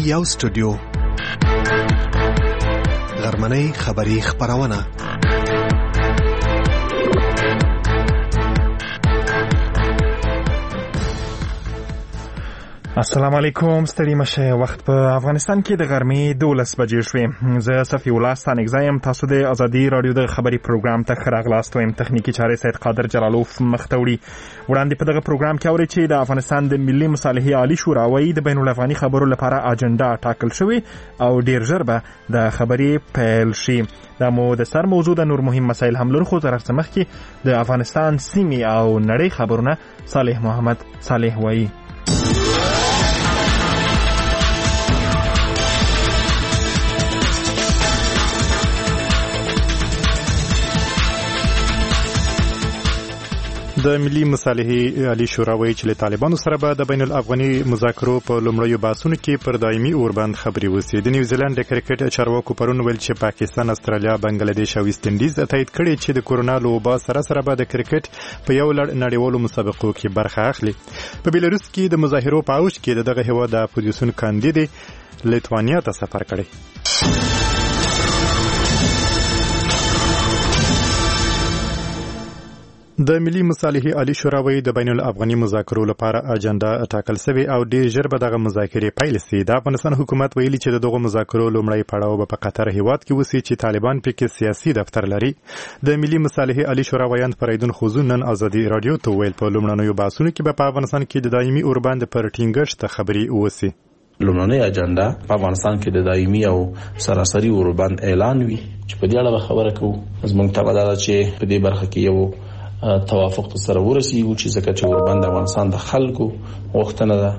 یو سټوډیو غرمنۍ خبری خبرونه السلام علیکم. ستړي مشه. وخت په افغانستان کې د غرمې 12 بجې شوې. زه صفی الله ستانګزایم. تاسو د ازادي رادیو د خبري پروګرام ته خراغلاست وایم. تخنیکی چارې سید قادر جلالوف مختوړي. وړاندې په دغه پروګرام کې اوري چې د افغانستان د ملي مصالحې عالی شورا وايي د بین الافغاني خبرو لپاره اجنډا ټاکل شوې او ډیر ژر به د خبري پیل شي. دا مو د سر موضوع د نور مهم مسایل هم لرو، خو تر هغه مخکې د افغانستان سیمې او نړۍ خبرونه صالح محمد صالح وايي. د ملي مصالحې عالی شورا وایي چې له طالبانو سره به د بین الافغاني مذاکرو په لومړیو بحثونو کې پر دایمي اوربند خبرې وشي. د نیوزیلند د کرکټ چارواکو پرون ویل چې پاکستان، استرالیا، بنگلاديش او ویسټ انډیز تایید کړي چې د کورونا لوبا سره به د کرکټ په یو لړ نړیوالو مسابقو کې برخه اخلي. په بیلاروس کې د مظاهرو په اوج کې دغه هیواد د اپوزیسیون کاندید لیتوانیا ته سفر کړی. د ملي مصالحې عالی شورا وایي د بین الافغاني مذاکرو لپاره اجنډا ټاکل شوی او ډیر ژر به دغه مذاکرې پیل شي. د افغانستان حکومت ویلي چې دغه مذاکرو لومړی پړاو به په قطر هیواد کې وشي چې طالبان پکې سیاسي دفتر لري. د ملي مصالحې عالی شورا ویاند فریدون خوزون نن ازادي رادیو ته ویل په لومړنیو بحثونو کې به په افغانستان کې د دایمي اوربند پر ټینګښت خبري وشي. لومړنۍ اجنډا په افغانستان کې د دایمي او سراسري اوربند اعلان وی چې په دې اړه خبره کوو. زموږ ته بدل چې په دې برخه کې یو توافق سره ورسیږو چې ځکه چې اوربند افغانستان د خلکو غوښتنه ده.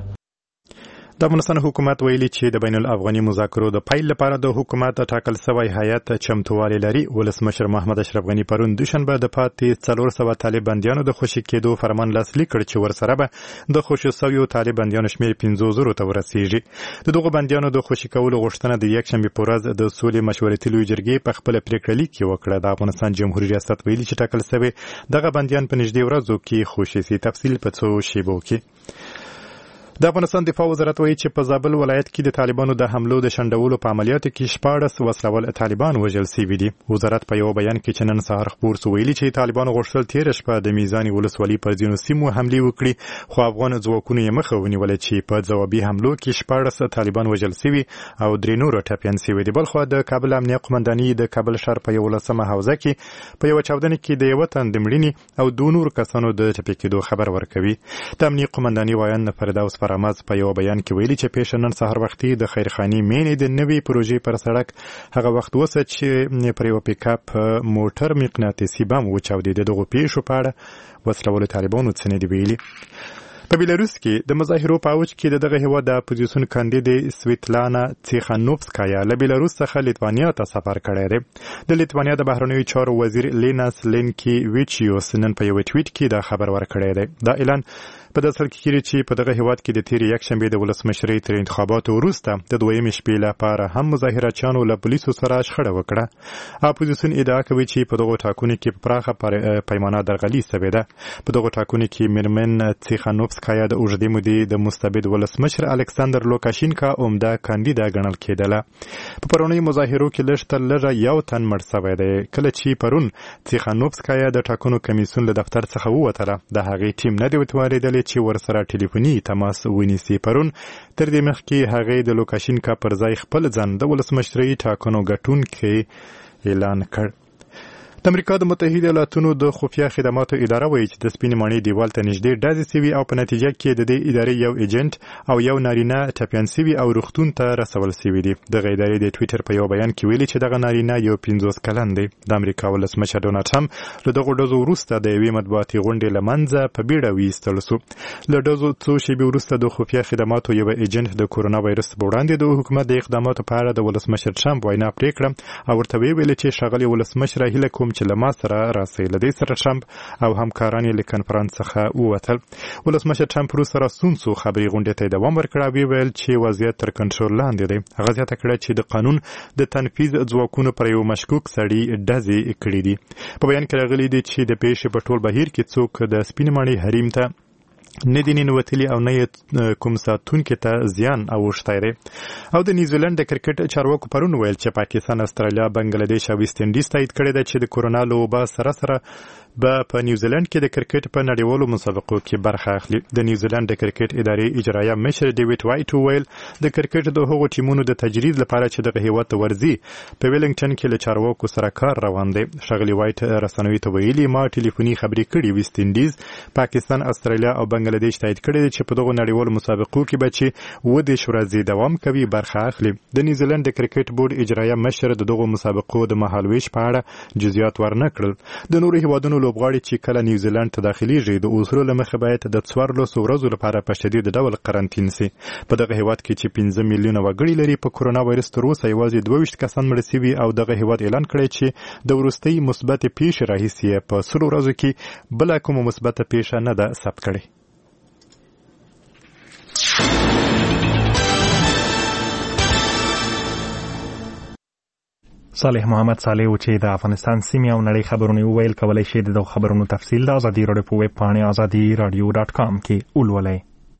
د افغانستان حکومت ویلي چې د بین الافغاني مذاکرو د پیل لپاره د حکومت ټاکل شوی هیئت چمتووالی لري. ولسمشر محمد اشرف غنی پرون دوشنبه د پاتې 400 طالب بندیانو د خوشي کېدو فرمان لاسلیک کړ چې ورسره به د خوشي شویو طالب بندیانو شمېر 15,000 ته ورسیږي. د دغو بندیانو د خوشي کولو غوښتنه د یکشنبه په ورځ د سولې مشورتي لوی جرګې په خپل پریکړه لیک کې وکړه. د افغانستان جمهوریت ریاست ویلي چې ټاکل شوی دغه بندیان په نږدې ورځو کې خوشي سي. تفصیل په څو شیبو کې. د افغانستان دفاع وزارت وایي چې په زابل ولایت کې د طالبانو د حملو د شنډولو په عملیاتو کې 14 وسلوال طالبان وژل شوي دي. وزارت په یو بیان کې چې نن سهار خبر شو ویلي چې طالبانو غوښتل تیر شپه د میزان ولسوالۍ پر ځینو سیمو حمله وکړي، خو افغان ځواکونو یې مخه ونیوله چې په ځوابي حملو کې 14 طالبان وژل شوي او 3 نور ټپيان شوي دي. بلخو د کابل امنیه قومنداني د کابل ښار په 11مه حوزه کې په یو چاودنه کې د یو تن د مړینې او 2 نور کسانو د ټپي کېدو خبر ورکوي. د امنیه قومنداني وایي فردوس فرامز په یو بیان کې ویلي چې پیش نن سهار وختي د خیرخانی مینې د نوې پروژې پر سړک هغه وخت وسه چې پر یو پیک اپ موټر مقناطیسي بم وچاودېد. دغه پیښو په اړه وسلوال طالبانو څه نه دی ویلي. په بیلاروس کې د مظاهرو په اوج کې دغه هیواد د اپوزیسیون کاندید سویتلانا تیخانوفسکایا له بیلاروس څخه لیتوانیا ته سفر کړی دی. د لیتوانیا د بهرنیو چارو وزیر لیناس لینکیویچیوس نن په یو ټویټ کې دا خبر ورکړی دی. دا اعلان په داسې کې کېږي چې په دغه هیواد کې د تیر یکشنبه د ولسمشرۍ تر انتخاباتو وروسته د دویمې شپې لپاره هم مظاهرچیانو له پولیسو سره شخړه وکړه. اپوزیسیون ادعا کوي چې په دغه ټاکنو کې په پراخه پیمانه درغلي شوې ده. په دغه ټاکنو کې میرمن تیخانوفسکایا د اوږدې مودې د مستبد ولسمشر الکساندر لوکاشینکا عمده کاندیدا ګڼل کېدله. په پرونی مظاهرو کې لږ تر لږه یو تن مړ شوی دی. کله چې پرون تیخانوفسکایا د ټاکنو کمیسیون له دفتر څخه ووتله، د هغې ټیم نه دی وتوارېدلی چې ورسره ټلیفوني تماس ونیسي. پرون تر دې مخکې هغې د لوکاشینکا پر ځای خپل ځان د ولسمشرۍ ټاکنو ګټونکی اعلان کړ. د امریکا د متحده ایالاتونو د خفیه خدماتو اداره وایي چې د سپینې ماڼۍ دیوال ته نږدې ډزې شوي او په نتیجه کې د دې ادارې یو ایجنټ او یو نارینه ټپیان شوي او روغتون ته رسول شوي دي. دغه ادارې د ټویټر په یو بیان کې ویلي چې دغه نارینه یو 50 کلن دی. د امریکا ولسمشر ډونالډ ټرمپ له دغو ډزو وروسته د یوې مطبوعاتي غونډې له منځه په بیړه ویستل شو. له ډزو څو شېبې وروسته د خفیه خدماتو یو ایجنټ د کورونا وایرس په وړاندې د حکومت د اقداماتو په اړه د ولسمشر ټرمپ وینا پرې کړه او ورته ویل چې ښاغلی ولسمشر هیله کوم چې له ما سره راسي. له دې سره ټرمپ او همکاران یې له کنفرانس څخه ووتل. ولسمشر ټرمپ وروسته راستون څو خبري غونډې ته دوام ورکړ او ویل چې وضعیت تر کنټرول لاندې دی. هغه زیاته کړه چې د قانون د تنفیذ ځواکونو پر یو مشکوک سړي ډزې کړې دي. په بیان کې راغلي دي چې د پیښې په ټول بهیر کې څوک د سپینې ماڼۍ حریم ته نه دي ننوتلي او نه کوم ساتونکي ته زیان اوښتی دی. او د نیوزیلند د کرکټ چارواکو پرون ویل چې پاکستان، استرالیا، بنگلاديش او ویسټ انډیز تایید کړی دی چې د کورونا له وبا سره به په نیوزیلند کې د کرکټ په نړیوالو مسابقو کې برخه اخلي. د نیوزیلند د کرکټ ادارې اجرایه مشر ډیوډ وایټ ویل د کرکټ د هغو ټیمونو د تجرید لپاره چې دغه هیواد ته ورځي په ویلنګټن کې له چارواکو سره کار روان دی. ښاغلي وایټ رسنیو ته ویلي ما ټلیفوني خبرې کړې ویسټ انډیز، پاکستان، استرالیا او بنگلاديش تایید کړی دی چې په دغو نړیوالو مسابقو کې به چې 10 ورځې دوام کوي برخه اخلي. د نیوزیلند د کرکټ بورډ اجرایه مشر دغو مسابقو د مهالویش په اړه جزئیات ورنه کړل. د نورو هیوادونو لوبغاړي چې کله نیوزیلند ته داخليږي د اوسلو له مخې باید د 14 ورځو لپاره په شدید ډول قرنطین شي. په دغه هیواد کې چې 15 میلیونه وګړي لري په کورونا وایرس تر اوسه یوازې 22 کسان مړ شوي او دغه هیواد اعلان کړی چې د وروستۍ مثبت پیښې راهیسې په 100 ورځو کې بل کومه مثبت پیښه نه ده ثبت کړې. صالح محمد صالح و چې د افغانستان سیمې او نړۍ خبرونه وویل، کولای شئ د خبرونو تفصیل د ازادي راډیو په ویب پاڼه azadiradio.com کې ولولئ.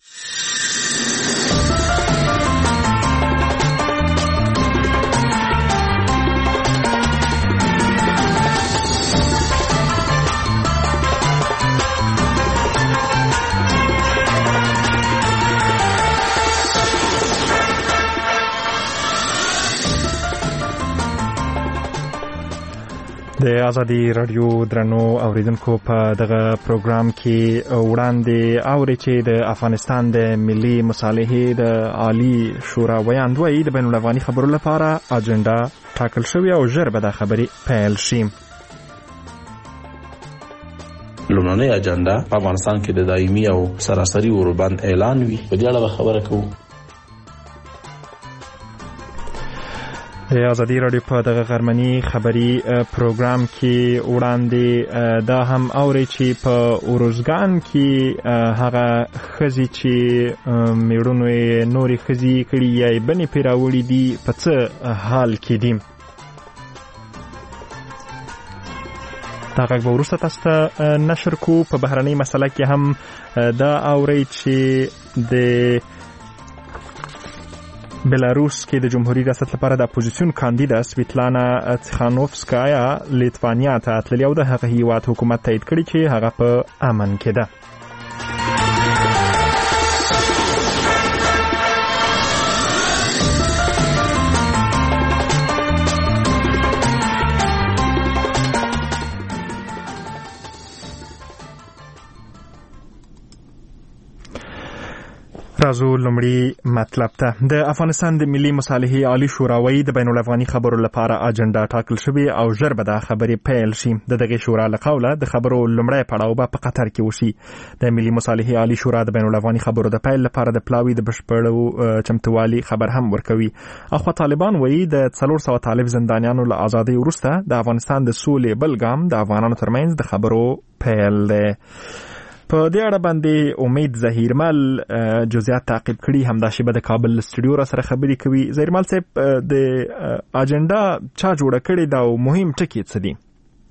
د ازادي رادیو درنو اوریدونکو په دغه پروګرام کې وړاندې اوري چې د افغانستان د ملي مصالحې د عالی شورا ویاند وایي د بین الافغاني خبرو لپاره اجنډا ټاکل شوې او ژر به دا خبرې پیل شي. لومړنۍ اجنډا په افغانستان کې د دایمي او سراسري اوربند اعلان وی. په دې اړه خبره کوو. د ازادي راډیو په دغه غرمني خبري پروګرام کې وړاندې دا هم اوري چې په اوروزګان کې هغه ښځې چې میړونو یې نورې ښځې کړي یا یې بنې پرې راوړي دي په څه حال کې دي. دا غږ به وروسته تاسو ته نشر کو. په بهرنۍ مسله کې هم دا اوري چې د بلاروس کې د جمهوریت ریاست لپاره د اپوزیسیون کاندیدا سویتلانا تخانوفسکایا لیتوانیا ته تللی او د هغه هیواد حکومت تایید کړي چې هغه په امن کې ده. راځو لومړی مطلب ته. د افغانستان د ملي مصالحې عالی شورا وایي د بین الافغاني خبرو لپاره اجنډا ټاکل شوې او ژر به دا خبرې پیل شي. د دغه شورا له قوله د خبرو لومړی پړاو به په قطر کې وشي. د ملي مصالحې عالی شورا د بین الافغاني خبرو د پیل لپاره د پلاوي د بشپړو چمتووالي خبر هم ورکوي. اخو طالبان وایي د 400 طالب زندانیانو له ازادۍ وروسته د افغانستان د سولې بل ګام د افغانانو ترمنځ د خبرو پیل دی. په دې اړه باندې امید ظهیرمل جزئیات تعقیب کړي. همداشي به د کابل استودیو را سره خبرې کوي. ظهیرمل صاحب د اجنډا چا جوړه کړې دا او مهم ټکي څه دي؟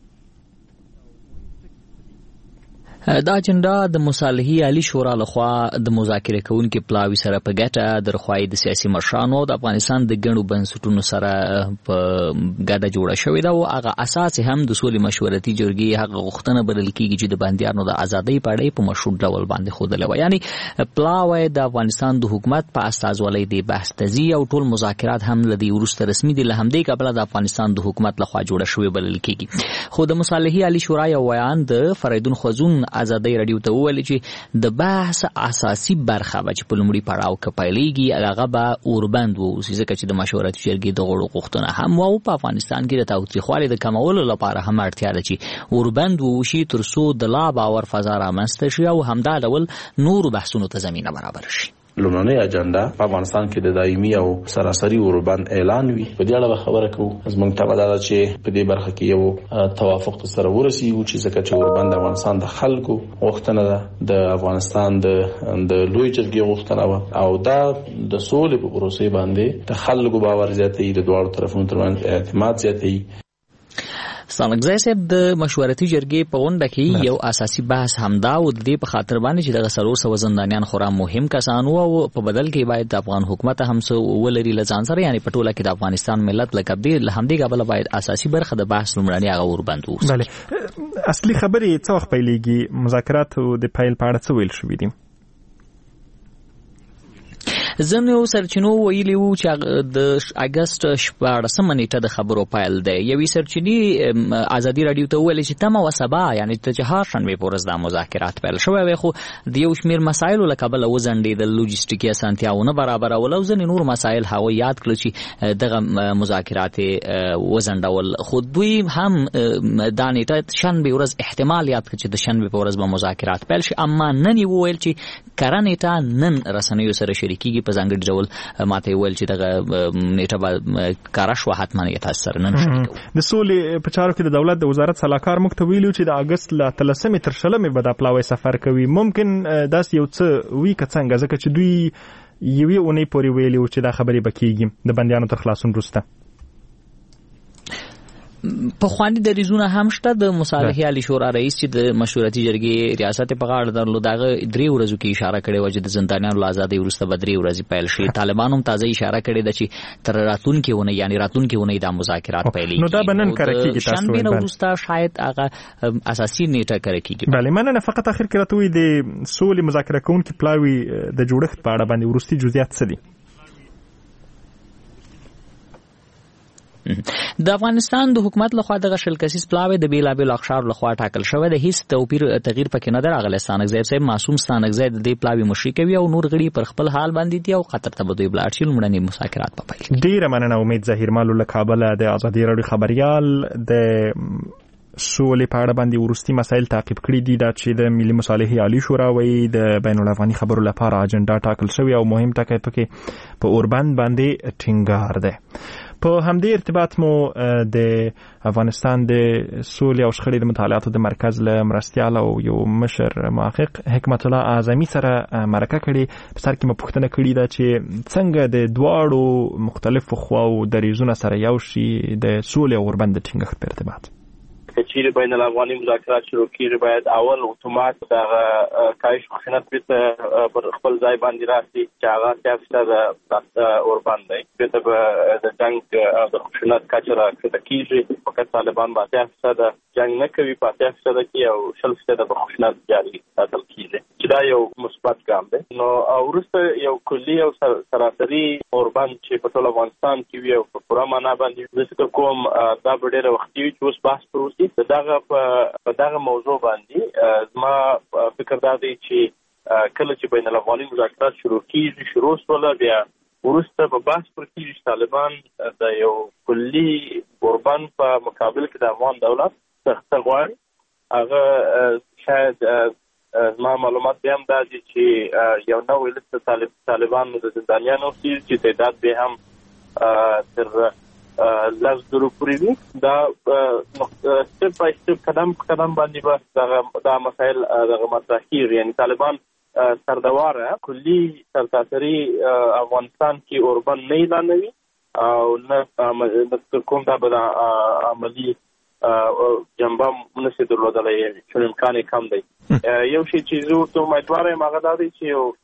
دا اجنډا د مصالحې عالی شورا لخوا د مذاکره کوونکو پلاوي سره په ګټه د رخوای د سیاسي مشرانو د افغانستان د ګڼو بنسټونو سره په ګډه جوړه شوې ده او هغه اساس هم د سولې مشورتي جرګې هغه غوښتنه بلل کیږي چې د بندیانو د ازادۍ په اړه په مشروط ډول باندې خوده لوي. یعنی پلاوي د افغانستان د حکومت په استازولۍ دی بحث تزي او ټول مذاکرات هم لدی ورسته رسمي دي. له همدې کبله د افغانستان د حکومت لخوا جوړه شوې بلل کیږي. خو د مصالحې عالی شورا یو بیان د فریدون خوزون ازادۍ رادیو ته وویل چې د بحث اساسي برخه چې په لومړي پړاو کې پیلېږي هغه به اوربند وو، ځکه چې د مشورتي جرګې د غړو غوښتنه هم وو. په افغانستان کې د تاوتریخوالي د کمولو لپاره هم اړتیا ده چې اوربند وشي تر څو د لا باور فضا رامنځته شي او همدا ډول نورو بحثونو ته زمینه برابر شي. لومړنۍ اجنډا په افغانستان کې د دایمي او سراسري اوربند اعلان وی. په دې اړه خبره کوو. زموږ ته دا چې په دې برخه کې یو توافق سره ورسیږي چې ځکه چې اوربند افغانستان د خلکو غوښتنه ده، د افغانستان د لوی جرګې غوښتنه و او دا د سولې په پروسې باندې د خلکو باور زیاتوي، د دواړو طرفونو ترمنځ اعتماد زیاتوي. ستانکزی صاحب د مشورتي جرګې په غونډه کې یو اساسي بحث همدا و د دې په خاطر باندې چې دغه 300 زندانیان خورا مهم کسان وو او په بدل کې باید د افغان حکومت هم څه ولري لځان سره یعنی په ټوله کې د افغانستان ملت لکه دې همدې قبل باید اساسي برخه د بحث لومړنی هغه وربند وو. بله اصلي خبرې څه وخت پیلېږي مذاکرات د پیل په اړه څه ویل شوي دي؟ زموږ سرچینو ویلي وو چې د اگست 14 نیټه د خبرو پایل دی. یوې سرچینی ازادي رادیو ته ویل چې تمه وسبا یعنی د جهار شنبه پورز د مذاکرات پیل شوی وي، خو د یو شمیر مسایل له کبل وزندې د لوجستیکي اسانتیاونه برابر او ځنې نور مسایل هغه یاد کړل چې دغه مذاکرات وزندول، خو دوی هم د نیټه شنبه ورځ احتمال یاد کړ چې د شنبه پورز به مذاکرات پیل شي، اما نن ویل چې کرانېټه نن رسنیو سره شریکي په ځانګړي ډول ماته ویل چې دغه نیټه به کار شو حتما یې تاسو سره نن شریکو. د سولې په چارو کې د دولت د وزارت سلاکار مخ ته ویلو چې د اگست ل 13 تر 16 به د پلاوي سفر کوي، ممکن داس یو څه وی کڅنګ ځکه چې دوی یوې اونۍ پورې ویلي چې دا خبرې بکیږي د بندیانو تر خلاصون وروسته. په خواني د ریزونه هم شته د مصالحه علی شورا رئیس چې د مشورتي جرګې ریاست په غاړه درلود، دغه 3 ورځو کې اشاره کړې و چې د زندانیانو آزادۍ وروسته به 3 ورځې پیل شي. طالبانو هم تازه اشاره کړې ده چې تر راتلونکي ونه یعنی راتلونکي ونه د مذاکرات پیلېږي. نو دا بنن کړکېږي تاسو شنبه وروسته شاید هغه اساسي نیټه کړکېږي. بله مننه. فقط اخر کې راته وي د سولې مذاکره کوونکي پلاوي د جوړښت په اړه باندې ورستي جزئیات څه دي؟ د افغانستان د حکومت لخوا دغه شل کسیز پلاوی د بیلابیل اقشار لخوا ټاکل شوی د هیڅ تغییر پکې نه راغلی. ستانکزی صاحب معصوم ستانکزی د دې پلاوی مشري کوي او نور غړي پر خپل حال باندې دي او خطر ته بدوي بلاړ شي لمړني مذاکرات په پیل. ډیره مننه. امید ظهیر مالو له کابل د ازادي راډیو خبريال د سولې په اړه باندې ورستي مسایل تعقیب کړي دي دا چې د ملي مصالحې عالی شورا وایي د بین الافغاني خبرو لپاره اجنډا ټاکل شوی او مهم ټکی پکې په اوربند باندې ټینګار ده. په همدې ارتباط مو د افغانستان د سولې او شخړې د مطالعاتو د مرکز له مرستیال او یو مشر محقق حکمت الله اعظمي سره مرکه کړې. په سر کې مو پوښتنه کړې ده چې څنګه د دواړو مختلفو خواو دریځونه سره یو شي د سولې او اوربند د ټینګښت په ارتباط. چې بین الافغاني مذاکرات شروع کیږي باید اول اتومات د کاهش خشونت په خپل ځای باندې راسي چې هغه سیاست د اوربند دی چې د جنگ د خشونت کچه راکړه کیږي. فقط طالبان با سیاست د جنگ نه کوي، په سیاست کې او 60% د خشونت جاري ساتل کیږي چې دا یو مثبت ګام دی. نو ورسته یو کلی او سراسري اوربند چې په ټول افغانستان کې وي او په پوره معنا باندې ذکر کوم دا ډېر وختي چې اوس بحث پروسي دغه موضوع باندې زما فکر دا دی چې کله چې بین الافغاني مذاکرات شروع شول بیا ورسته په بحث پر کېږي طالبان د یو کلي اوربند په مقابل کې د افغان دولت څخه غواړي. هغه شاید زما معلومات بیا هم دا دي چې یو نوې لسته طالبانو د زندانیانو چې تعداد به هم تر لږ درو پورې وي. دا سټپ بای سټپ قدم په قدم باندې به دا مسایل دغه مطرح کېږي. یعنی طالبان سردواره کلي سرتاسري افغانستان کې اوربند نه اعلانوي او نه کوم دا به عملي جنبه نشي درلودلی چې امکان یې کم دی. یو شی چې زه ورته امیدواره یم هغه دا دی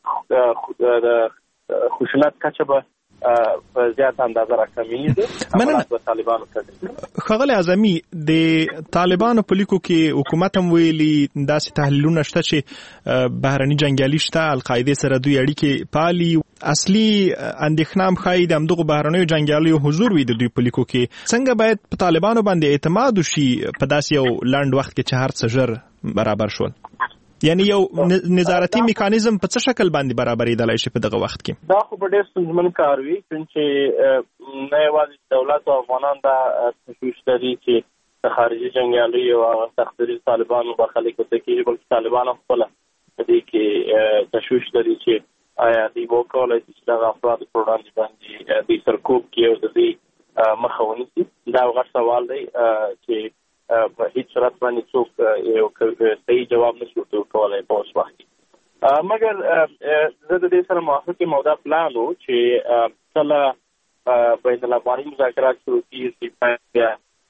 چې د خشونت کچه به په زیات اندازه راکمیږي. حملات به طالبانو کوي. ښاغلی اعظمي د طالبانو په لیکو کې حکومت هم ویلي داسې تحلیلونه شته چې بهرني جنګیالي شته القاعدې سره دوی اړیکې پالي. اصلي اندېښنه هم ښایي د همدغو بهرنیو جنګیالیو حضور وي د دوی په لیکو کې. څنګه باید په طالبانو باندې اعتماد وشي په داسې یو لنډ وخت کې چې هر څه ژر برابر شول؟ یعنی یو نظارتي میکانیزم په څه شکل باندې برابرېدلی شي په دغه وخت کې؟ دا خو به ډېر ستونزمن کار وي چې نه یوازې دولت او افغانان دا تشویش لري چې د خارجي جنګیالیو او تخدیري طالبانو برخلیک ورته کېږي، بلکې طالبان هم خپله په دې کې تشویش لري چې آیا دوی به وکولی شي چې دغه افرادو په وړاندې باندې دوی سرکوب کړي او د دوی مخه ونیسي. دا یو غټ سوال دی چې په هیڅ صورت باندې څوک یو صحیح جواب نشي ورکولی په اوس وخت کې. مګر زه د دې سره موافق یم او دا پلان و چې کله بین الافغاني مذاکرات شروع کېږي بیا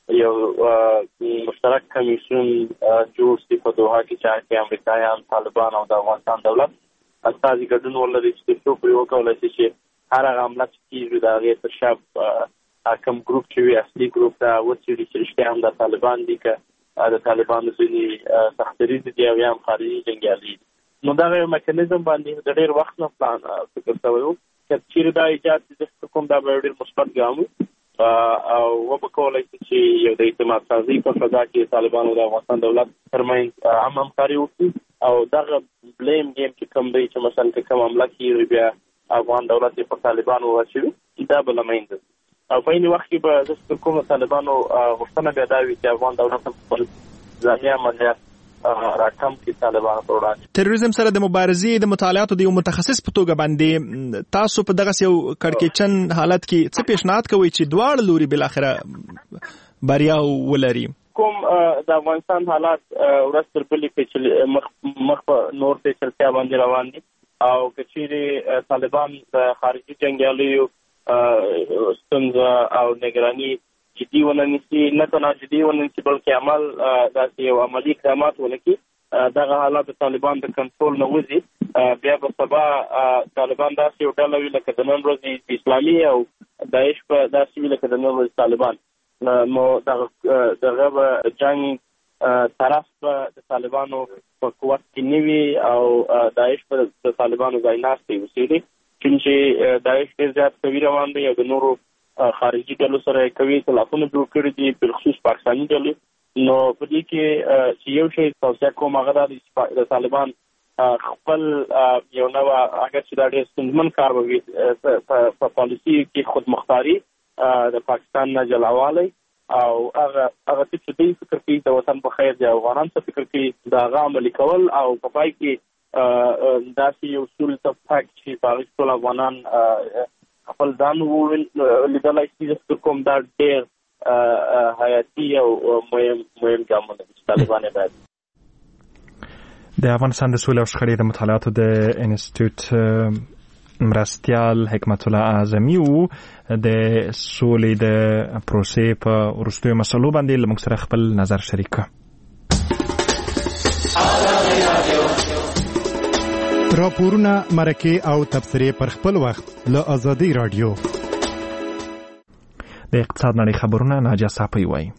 یو مشترک کمیسیون جوړ شي په دوحه کې چې امریکایان، طالبان او د افغانستان دولت استازي ګډون ولري چې څوک یو کولای شي چې هر هغه عمله چې کیږي د هغې تر شا کوم ګروپ چې وي اصلي ګروپ دا وڅېړي چې رښتیا هم د طالبان دي که د طالبانو ځینې سختدریځ دي او یا هم خارجي جنګیالي دي. نو دغه یو میکانیزم باندې د ډېر وخت نه پلان فکر شوی و که چیرې دا ایجاد شي زه فکر کوم دا به یو ډېر مثبت ګام وي او وبه کولی شي چې یو د اعتماد سازي په فضا کې طالبانو د افغانستان دولت ترمنځ همکاري وکړي او دغه بلیم گیم چې کوم دی چې مثلا که کوم حمله کېږي بیا افغان دولت یې پر طالبانو واچوي دا به له منځه ځي. او په عین وخت کې به زه فکر کوم طالبانو غوښتنه بیا دا وي چې افغان دولت هم خپل ځاني عملیات راکم کړي طالبانو پر وړاندې. تروریزم سره د مبارزې د مطالعاتو د یو متخصص په توګه باندې تاسو په دغه یو کړکېچن حالت کې څه پیشنهاد کوئ چې دواړه لوري بالاخره بریا ولري؟ کوم د افغانستان حالات ورځ تر بلې مخ په نور پیچلتیا باندې روان دي او که چیرې طالبان د خارجي جنګیالیو ستونزه او نگراني جدي ونه نیسي، نه تنها جدي ونه نیسي بلکې عمل داسې یو عملي اقدامات ونه کړي، دغه حالات د طالبان د کنټرول نه وځي، بیا به سبا طالبان داسې یو ډله وي لکه د نن ورځې اسلامي او داعش په داسې وي لکه د نن ورځې طالبان. نو دغه به جنګ طرف به د طالبانو په قوت کې نه وي او داعش به د طالبانو ځای ناستې اوسېږي، کوم چې داعش ډېر زیات قوي روان دی او د نورو خارجي ډلو سره یې قوي اختلافونه جوړ کړي دي، بالخصوص پاکستاني ډلې. نو په دې کې چې یو شی توصیه کوم هغه دا دی چې د طالبان خپل یو نوع اگر چې دا ډېر ستونزمن کار به وي په پالیسي کې خودمختاري د پاکستان نه جلاوالی او هغه څه چې دوی فکر کوي د وطن په خیر د افغانان څه فکر کوي د هغه عملي کول او په پای کې داسې یو اصول اتفاق چې په هغې ټول افغانان خپل ځان لیدلی شي. زه فکر کوم دا ډېر حیاتي او مهم ګامونه دي چې طالبان یې باید. د افغانستان د سولې او شخړې د مطالعاتو د انسټیټیوټ مرستیال حکمت الله اعظمي وو د سولې د پروسې په وروستیو مسلو باندې له موږ سره خپل نظر شریک کړ. راپورونه، مرکې او تبصرې پر خپل وخت له ازادي رادیو. د اقتصاد نړۍ خبرونه ناجیه صافی وایي.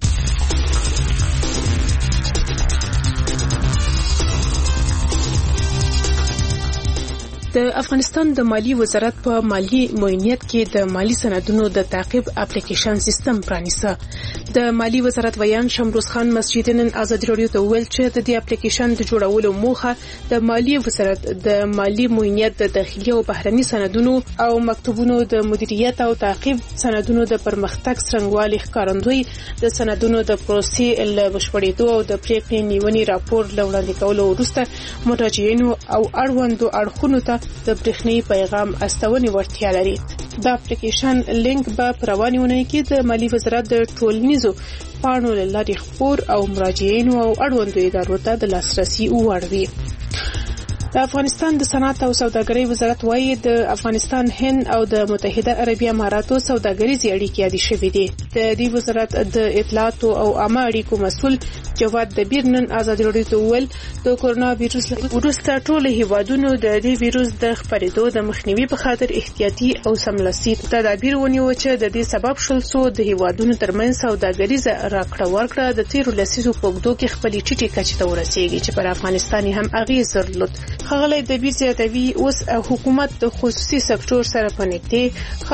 د افغانستان د مالی وزارت په مالی معاینت کې د مالی سندونو د تعقیب اپلیکیشن سیستم پرانیسته. د مالی وزارت ویان شمروز خان مسجدي نن ازادي رادیو ته ویل چې د دې اپلیکیشن د جوړولو موخه د مالی وزارت د مالی معاینت د داخلي او بهرني سندونو او مکتوبونو د مدیریت او تعقیب سندونو د پرمختګ څرنګوالي ښکارندوی د سندونو د پروسې له بشپړېدو او د پریکړې نیونې راپور وړاندې کولو وروسته مراجعینو او اړوندو اړخونو ته د برېښنايي پیغام استونې وړتیا لري. د اپلیکیشن لینک به په روانې اونۍ کې د مالی وزارت د ټولنیزو پاڼو له لارې خپور او مراجعینو او اړوندو ادارو ته د لاسرسي وړ وي. د افغانستان د صنعت او سوداګرۍ وزارت وايي د افغانستان، هند او د متحده عربي اماراتو سوداګریزي اړیکې یادې شوې دي. د دې وزارت د اطلاعات او عامه اړیکو مسؤل جواد دبیر نن ازادي رادیو ته وویل د کورونا وایروس وروسته ټول هیوادونو د دې وایروس د خپرېدو د مخنیوي په خاطر احتیاطي او سملاسي تدابیر ونیول چې د دې سبب شول څو د هیوادونو ترمنځ سوداګریزه راکړه ورکړه د تیرو لسیزو په اوږدو کې خپلې ټیټې کچې ته ورسېږي چې پر افغانستان هم اغېز درلود. ښاغلی دبیر زیاتوي اوس حکومت د خصوصي سکتور سره په نږدې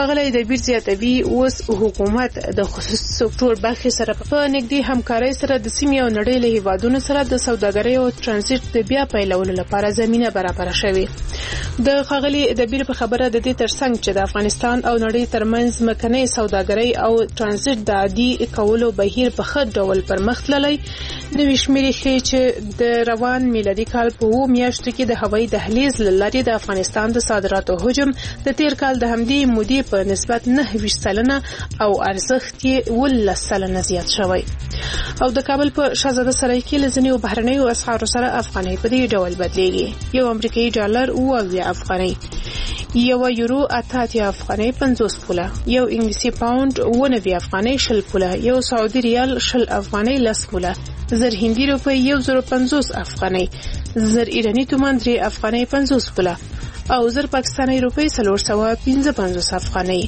په نږدې همکارۍ سره د سیمې او نړۍ له هیوادونو سره د سوداګرۍ او ترانزیت د بیا پیلولو لپاره زمینه برابره شوې. د ښاغلي دبیر په خبره د دې ترڅنګ چې د افغانستان او نړۍ ترمنځ مکنۍ سوداګرۍ او ترانزیت د عادي کولو بهیر په ښه ډول پرمخ تللی، نوې شمیرې ښیي چې د روان میلادي کال په 2 میاشتو کې د هوایي دهلیز له لارې د افغانستان د صادراتو حجم د تیر کال د همدې مودې په نسبت 9% او ارزښت یې 11% زیات شوی. او د کابل په شاهزاده سرای کې لزنی او بهرنیو اسعارو سره افغانۍ په دې ډول بدلېږي. یو امریکایي ډالر 2 افغانۍ، یو یورو 88 افغانۍ 50 پوله، یو انګلیسي پاوند 90 افغانۍ 20 پوله، یو سعودي ریال 20 افغانۍ 10 پوله، زر هندي روپۍ 1050 افغانۍ، زر ایرانی تومان 3 افغانۍ 50 پوله او زر پاکستاني روپۍ 455 افغانۍ.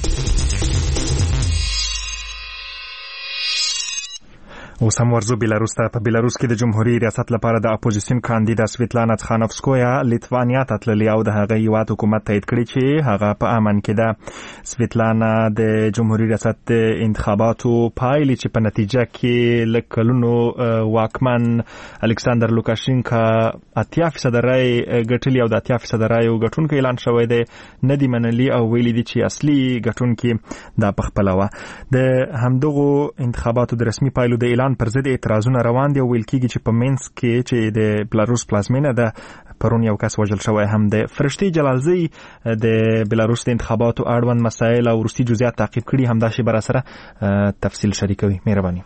اوس هم ورزو بیلاروس ته. په بیلاروس کې د جمهوریت ریاست لپاره د اپوزیسیون کاندید سویتلانا تخانوفسکویا لیتوانیا ته تللې او د هغه هیواد حکومت تایید کړی چې هغه په امن کې ده. سویتلانا د جمهوریت ریاست د انتخاباتو پایلې چې په نتیجه کې له کلونو واکمن الکساندر لوکاشینکا 80% رای ګټلي او د 80% رایو ګټونکو اعلان شوی دی نه دی منلي او ویلي دي چې اصلي ګټونکي دا پخپله وه. د همدغو انتخاباتو د رسمي پایلو د اعلان پر ضد اعتراضونه روان دي او ویل کېږي چې په مینسک کې چې د بلاروس پلازمینه ده پرون یو کس وژل شوی هم دی. فرشتي جلالزی د بلاروس د انتخاباتو اړوند مسایل او وروستي جزئیات تعقیب کړي، همدا شی بر سره تفصیل شریکوي. مهرباني.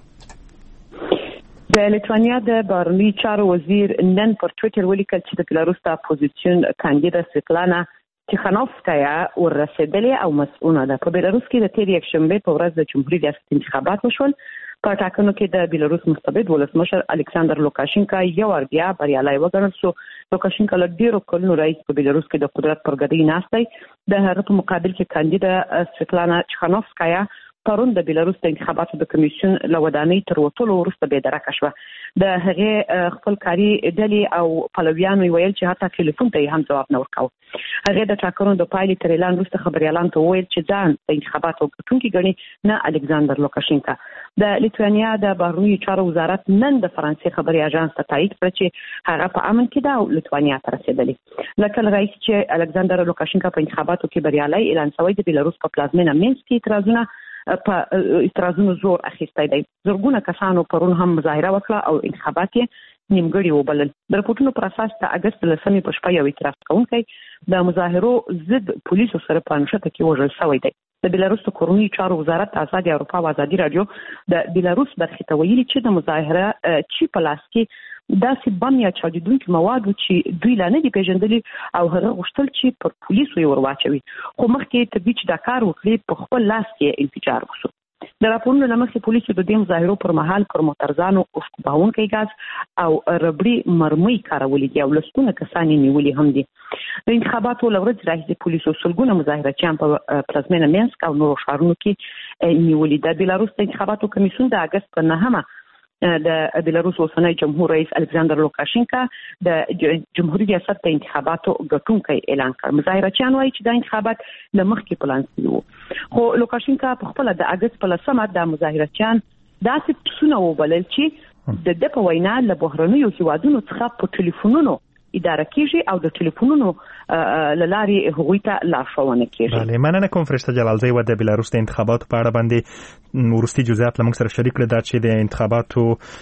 د لیتوانیا د بهرنیو چارو وزیر نن پر ټویټر ولیکل چې د بلاروس د اپوزیسیون کاندید سویتلانا تخانوفسکایا ورسېدلې او مسؤله ده. په بلاروس کې د تیر یکشنبه په ورځ د جمهوریت ریاست انتخابات وشول. په ټاکنو کې د بیلاروس مستبد ولسمشر الکساندر لوکاشینکا یو ور بیا بریالي وګڼل شو. لوکاشینکا له ډیرو کلونو راهیسې په بیلاروس کې د قدرت پر ګدۍ ناست دی. د هغه په مقابل کې کاندید سویتلانا تخانوفسکایا پرون د بیلاروس د انتخاباتو د کمیسیون له ودانۍ تر وټولو وروسته بېدرکه شوه. د هغې خپل کاري ډلې او پلویانو ویل چې حتی ټلیفون ته هم جواب نه ورکاوه. هغې د ټاکنو د پایلې تر اعلان وروسته خبریالانو ته وویل چې ځان د انتخاباتو ګټونکي ګڼي نه الکساندر لوکاشینکا. د لیتوانیا د بهرنیو چارو وزارت نن د فرانسې خبري اژانس ته تایید کړ چې هغه په امن کې ده او لیتوانیا ته رسېدلې. لکه راځي چې الکساندر لوکاشینکا په انتخاباتو کې بریالي اعلان شوی د بیلاروس په پلازمینه مینسک کې اعتراضونو زور اخیستی دی. زرګونه کسانو پرون هم مظاهره وکړه او انتخابات یې نیمګړي وبلل. د رپورټونو پر اساس د اګست 10 په شپه یو اعتراض کوونکی د مظاهرو ضد پولیسو سره په نښته کې وژل شوی دی. د بیلاروس د کورنیو چارو وزارت آزادي اروپا او آزادي رادیو د بیلاروس برخې ته ویلي چې د مظاهره چې په لاس کې داسې بم یا چاودېدونکي مواد چې دوی لا نه دي پیژندلي او هغه غوښتل چې پر پولیسو یې ور واچوي، خو مخکې تر دې چې دا کار وکړي په خپل لاس کې انفجار وشو. د راپورونو له مخې پولیسو د دې مظاهرو پر مهال پر موټرځانو اوښکوبونکی ګاز او ربړي مرمۍ کارولې دي او لسګونه کسان یې نیولي هم دي. د انتخاباتو له ورځې راهیسې پولیسو سلګونه مظاهرچیان په پلازمینه مینسک او نورو ښارونو کې نیولي. د بیلاروس د انتخاباتو کمیسیون د اګست په 9 د بیلاروس اوسنی جمهور رئیس الکساندر لوکاشینکا د جمهوریت ریاست د انتخاباتو ګټونکی اعلان کړ. مظاهرچیان وایي چې د انتخابات له مخکې پلان شوي وو، خو لوکاشینکا په خپله د اګست په 10 د مظاهرچیان داسې پسونه وبلل چې د ده په وینا له بهرنیو هیوادونو څخه په ټلیفونونو اداره کیږي او د ټلیفونونو له لارې هغوی ته لارښوونه کیږي. بله، مننه کوم فرشته جلالزی و د بیلاروس د انتخاباتو په اړه باندې وروستي جزئیات له موږ سره شریک کړل. دا چې د انتخاباتو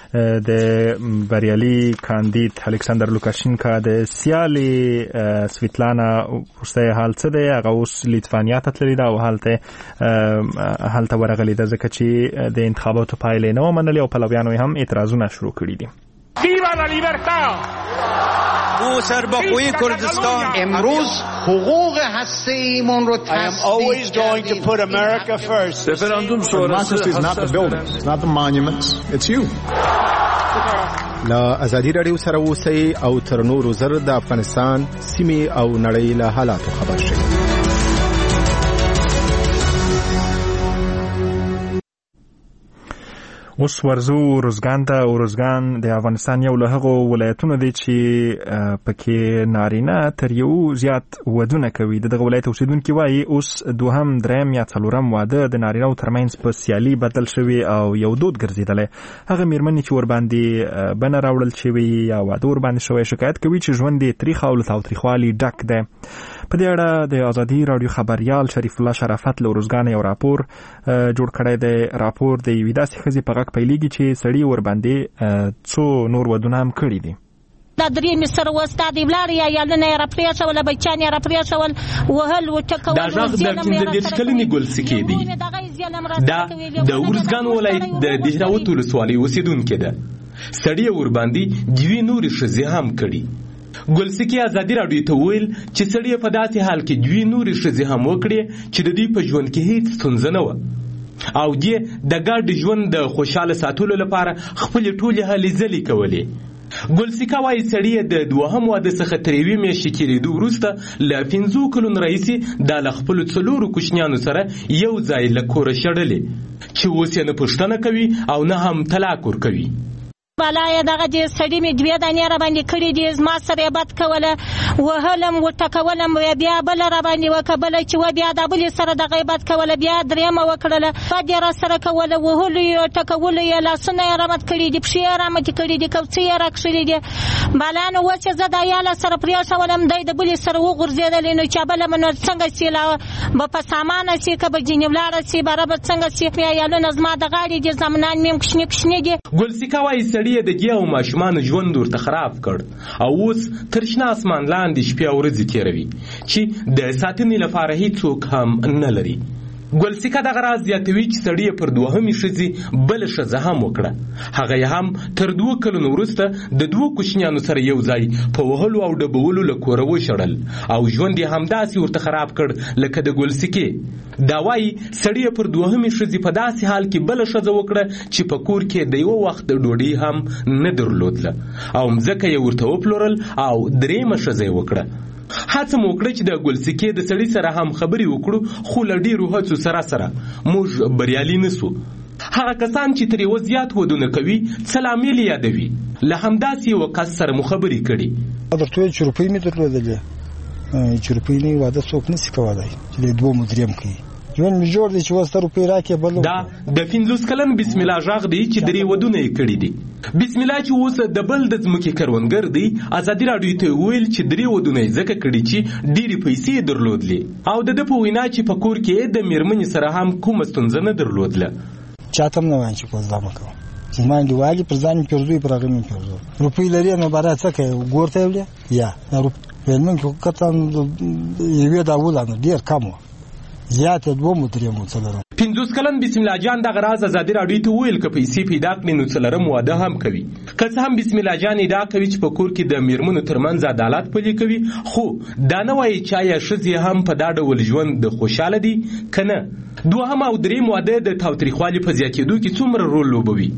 د بریالي کاندید الکساندر لوکاشینکا د سیالې سویتلانا وروستی حال څه دی، هغه اوس لیتوانیا ته تللې ده او هلته ورغلې ده ځکه چې د انتخاباتو پایلې نه ومنلې او پلویانو هم اعتراضونه شروع کړي دي. Viva la libertad! ما سرباخوی کردستان امروز حقوق هسته‌ایمون رو I am always going to put America first. Referendum sonrası is not the buildings, it's not the monuments, it's you. لا ازادي رادیو سره اوسئ او تر نورو زر د افغانستان سیمې او نړۍ له حالاتو خبر شئ. اوس ورزو روزګان ته. روزګان د افغانستان یو له هغو ولایتونو دی چې پکې نارینه تر یو زیات ودونه کوي. دغه ولایت اوسیدونکي وایي اوس دوهم، دریم یا څلورم واده د نارینه‌و ترمنځ په سیالي بدل شوی او یو دود ګرځېدلی. هغه میرمنې چې ورباندې بنه راوړل شوي یا واده ورباندې شوی شکایت کوي چې ژوند یې تریخ او له تاوتریخوالي ډک دی. په دې اړه د آزادي رادیو خبریال شریف الله شرافت له روزګان یو راپور جوړ کړی دی. راپور د یوې داسې ښځې په غږ پیلېږي چې سړي ورباندې څو نور ودونه هم کړي دي. دا درې مستر وستاد بلار یا یالنه را پریښه ولا بچان را پریښه ول وهل وټکول دا ځکه د پنځه کلنې ګل سکې دي. دا د ورزګان ولایت د دهراوت ولسوالۍ اوسیدونکو ده. سړی ورباندې جوی نور شزه هم کړي. ګلسکی ازادي راډیو ته ویل چې سړی په داسې حال کې دوی نورې ښځې هم وکړي چې د دوی په ژوند کې هیڅ ستونزه نه وه او دې د ګډ ژوند د خوشاله ساتلو لپاره خپلې ټولې هلې ځلې کولې. ګلسیکا وایي سړی د دوهم واده څخه تر یوې میاشتې تېرېدو وروسته له 5 کلونو راهیسې دا له خپلو 4 کوچنیانو سره یو ځای له کوره شړلې چې اوس یې نه پوښتنه کوي او نه هم طلاق ورکوي. بالای دغه دې سړی مې 2 دانې را باندې کړي دي، زما سره یې بد کوله، وهلم وټکولم، بیا بله را باندې وکړه، بله چې و بیا د بلې سره دغه یې بد کوله، بیا درېیمه وکړله، بد یې را سره کوله، وهلو یې ټکولو یې، لاسونه یې رامت کړي دي، پښې یې رامتې کړي دي، کوڅې یې را کښلي دي. بالانو اوس چې زه د عیاله سره پرېښولم، دی د بلې سره وغورځېدلې، نو چې بله مې نو څنګه سي به په سامانه سي که به ځینې ولاړه سي بره به څنګه سي، عیالونه زما د غاړې دي، زامنان مې هم کوچني کوچني دي. ګلسیکا وایي سړي د دې او ماشومانو ژوند ورته خراب کړ او اوس تر شنه اسمان لاندې شپې او ورځې تېروي چې د ساتنې لپاره هیڅوک هم نه لري. ګلسیکا دغه راز زیاتوي چې سړی پر دوهمې ښځې بله ښځه هم وکړه، هغه یې هم تر 2 کلونو وروسته د 2 کوچنیانو سره یو ځای په وهلو او ډبولو له کوره وشړل او ژوند یې همداسې ورته خراب کړ لکه د ګلسیکې. دا وایي سړی پر دوهمې ښځې په داسې حال کې بله ښځه وکړه چې په کور کې د یوه وخت د ډوډۍ هم نه درلودله او مځکه یې ورته وپلورل او درېیمه ښځه یې وکړه. هڅه مو وکړه چې د ګلسیکې د سړي سره هم خبرې وکړو، خو له ډېرو هڅو سره موږ بریالي نه سو. هغه کسان چې تر یوه زیات ودونه کوي څه لامل یادوي. له همداسې یوه کس سره مو خبرې کړي. درته ویل چې روپۍ مې درلودلې، چې روپۍ نه واده څوک نشي کولی چې له 2 مدریم کوي. ژوند مې جوړ دی چې اوس ته روپۍ راکړې بل. دا د 15 کلن بسم الله غږ دی چې 3 ودونه یې کړي دي. بسم الله چې اوس د بل د ځمکې کروندګر دی، ازادي راډیو ته ویل چې 3 ودونه یې ځکه کړي چې ډېرې پیسې یې درلودلې او د ده په وینا چې په کور کې د مېرمنې سره هم کومه ستونزه نه درلودله. چاته هم نه وایم چې کوزدا مه کوه، چې زما انډیوالي پر ځان مې پېرزوي، پر هغه مې پېرزو. روپۍ لرې نو باره څه کوې، ګور ته یې وړې یا مېرمن کې قطعا یوې ډول نه ډېر کم وه، زیات 2 مدریم و 4. 50 کلن بسم الله جان دغه راز ازادي راډیو ته ویل که پیسې پیدا کړي نو 4 واده هم کوي. که څه هم بسم الله جان ادعا کوي چې په کور کې د میرمنو ترمنځ عدالت پلي کوي، خو دا نه وایي چې آیا ښځې هم په دا ډول ژوند خوشحاله دي که نه. 2 او 3 واده د تاوتریخوالي په زیاتېدو کې څومره رول لوبوي.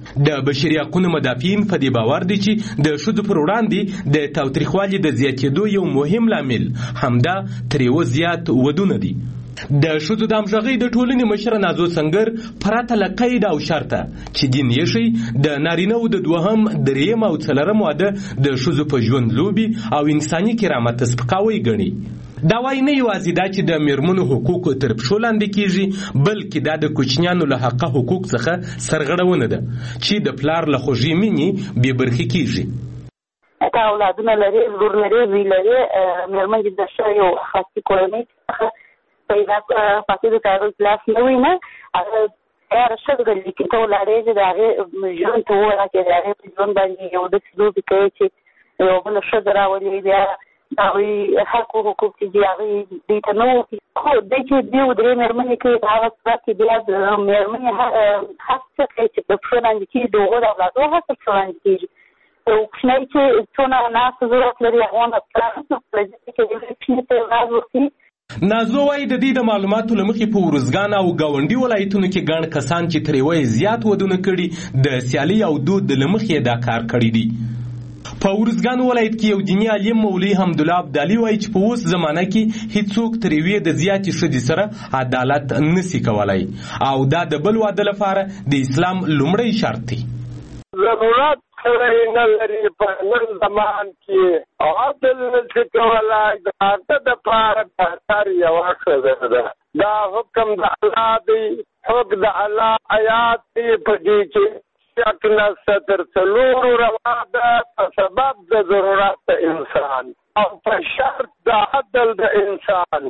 د بشري حقوقو مدافعین په دې باور دي چې د ښځو پر وړاندې د تاوتریخوالي د زیاتېدو یو مهم لامل همدا تر یوه زیات ودونه دي. د ښځو د همغږۍ د ټولنې مشره نازو سنگر پرته له قید او شرطه چې دین یې ښیي د نارینه‌و د 2، 3 او 4 واده د ښځو په ژوند لوبي او انساني کرامت سپکاوی ګڼي. دا وایي نه یوازې دا چې د میرمنو حقوق تر پښو لاندې کیږي، بلکې دا د کوچنیانو له حقه حقوق څخه سرغړونه ده چې د پلار له خوږې مینې بې برخې کیږي. که اولادونه لري، لور لري، زوی لري، میرمن دې د ښه یو خاصې کورنۍ څخه پیدا پاتې د تعرض لاس نه وي نه، هغه هره ښځه د لیکي ته ولاړېږي، د هغې ژوند ته ووراکې، د هغې په ژوند باندې یو داسې لوبې کوي چې یو بله ښځه راولي، بیا د هغوی حق و حقوق چې دي هغوی دوی ته نه وکړي. خو دی چې 2 و 3 مېرمنې کوي، په هغه صورت کې بیا د مېرمنې هڅه کوي چې په پښو لاندې کېږي، د هغو د اولادو هڅه پښو لاندې کېږي. یو کوچنی چې څونه ناسته ضرورت لري هغه نه پلار نشي کولی چې یو کوچني ته غږ وکړي. نازو وایي د دې د معلوماتو له مخې په ارزګان او ګاونډي ولایتونو کې ګڼ کسان چې تر یوه زیات ودونه کړي د سیالي او دود له مخې دا کار کړی دی. په ارزګان ولایت کې یو دیني عالم مولوي حمدالله ابدالي وایي چې په اوس زمانه کې هیڅوک تر یوې د زیاتې ښځې سره عدالت نشي کولی او دا د بل واده لپاره د اسلام لومړی شرط دی. ضرورت سره نه لري په نن زمان کې عدل نشي کولی، د هغه دپاره بهتر یوه ښځه ده. دا حکم د الله دی، حکم د الله آیات دی، په دې کې شک نشته تر 4 روا ده په سبب د ضرورت د انسان او په شرط د عدل د انسان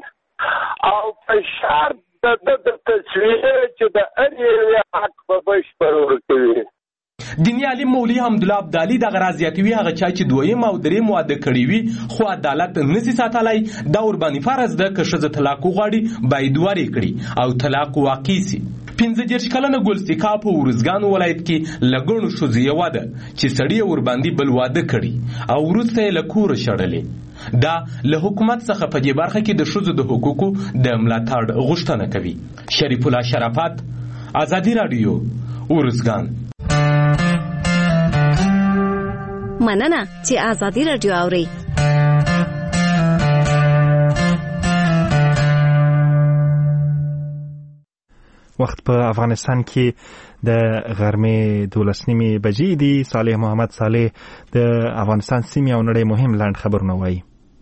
او په شرط د تصویر چې د هر یوې حق په بشپړ ورکوي. دیني عالم مولوي حمدالله ابدالي دغه راز زیاتوي هغه چا چې 2 او 3 واده کړي وي خو عدالت نشي ساتلی، دا ورباندې فرض ده که ښځه طلاق وغواړي باید ورې کړي او طلاق واقع سي. 15 کلنه ګلستیکا په ورزګان ولایت کې لګونو شوزي واده چې سړی ور باندې بل واده کړي او ورسته له کور شړلې دا له حکومت څخه په دې برخه کې د شوزو د حقوقو د ملاتړ غوښتنه کوي. شریف الله شرافت، آزادی رادیو، ورزګان. مننه چې آزادی رادیو اوري. وخت په افغانستان کې د غرمې 12 بجې دي. صالح محمد صالح د افغانستان سیمې او نړۍ مهم لاند خبرونه وایي.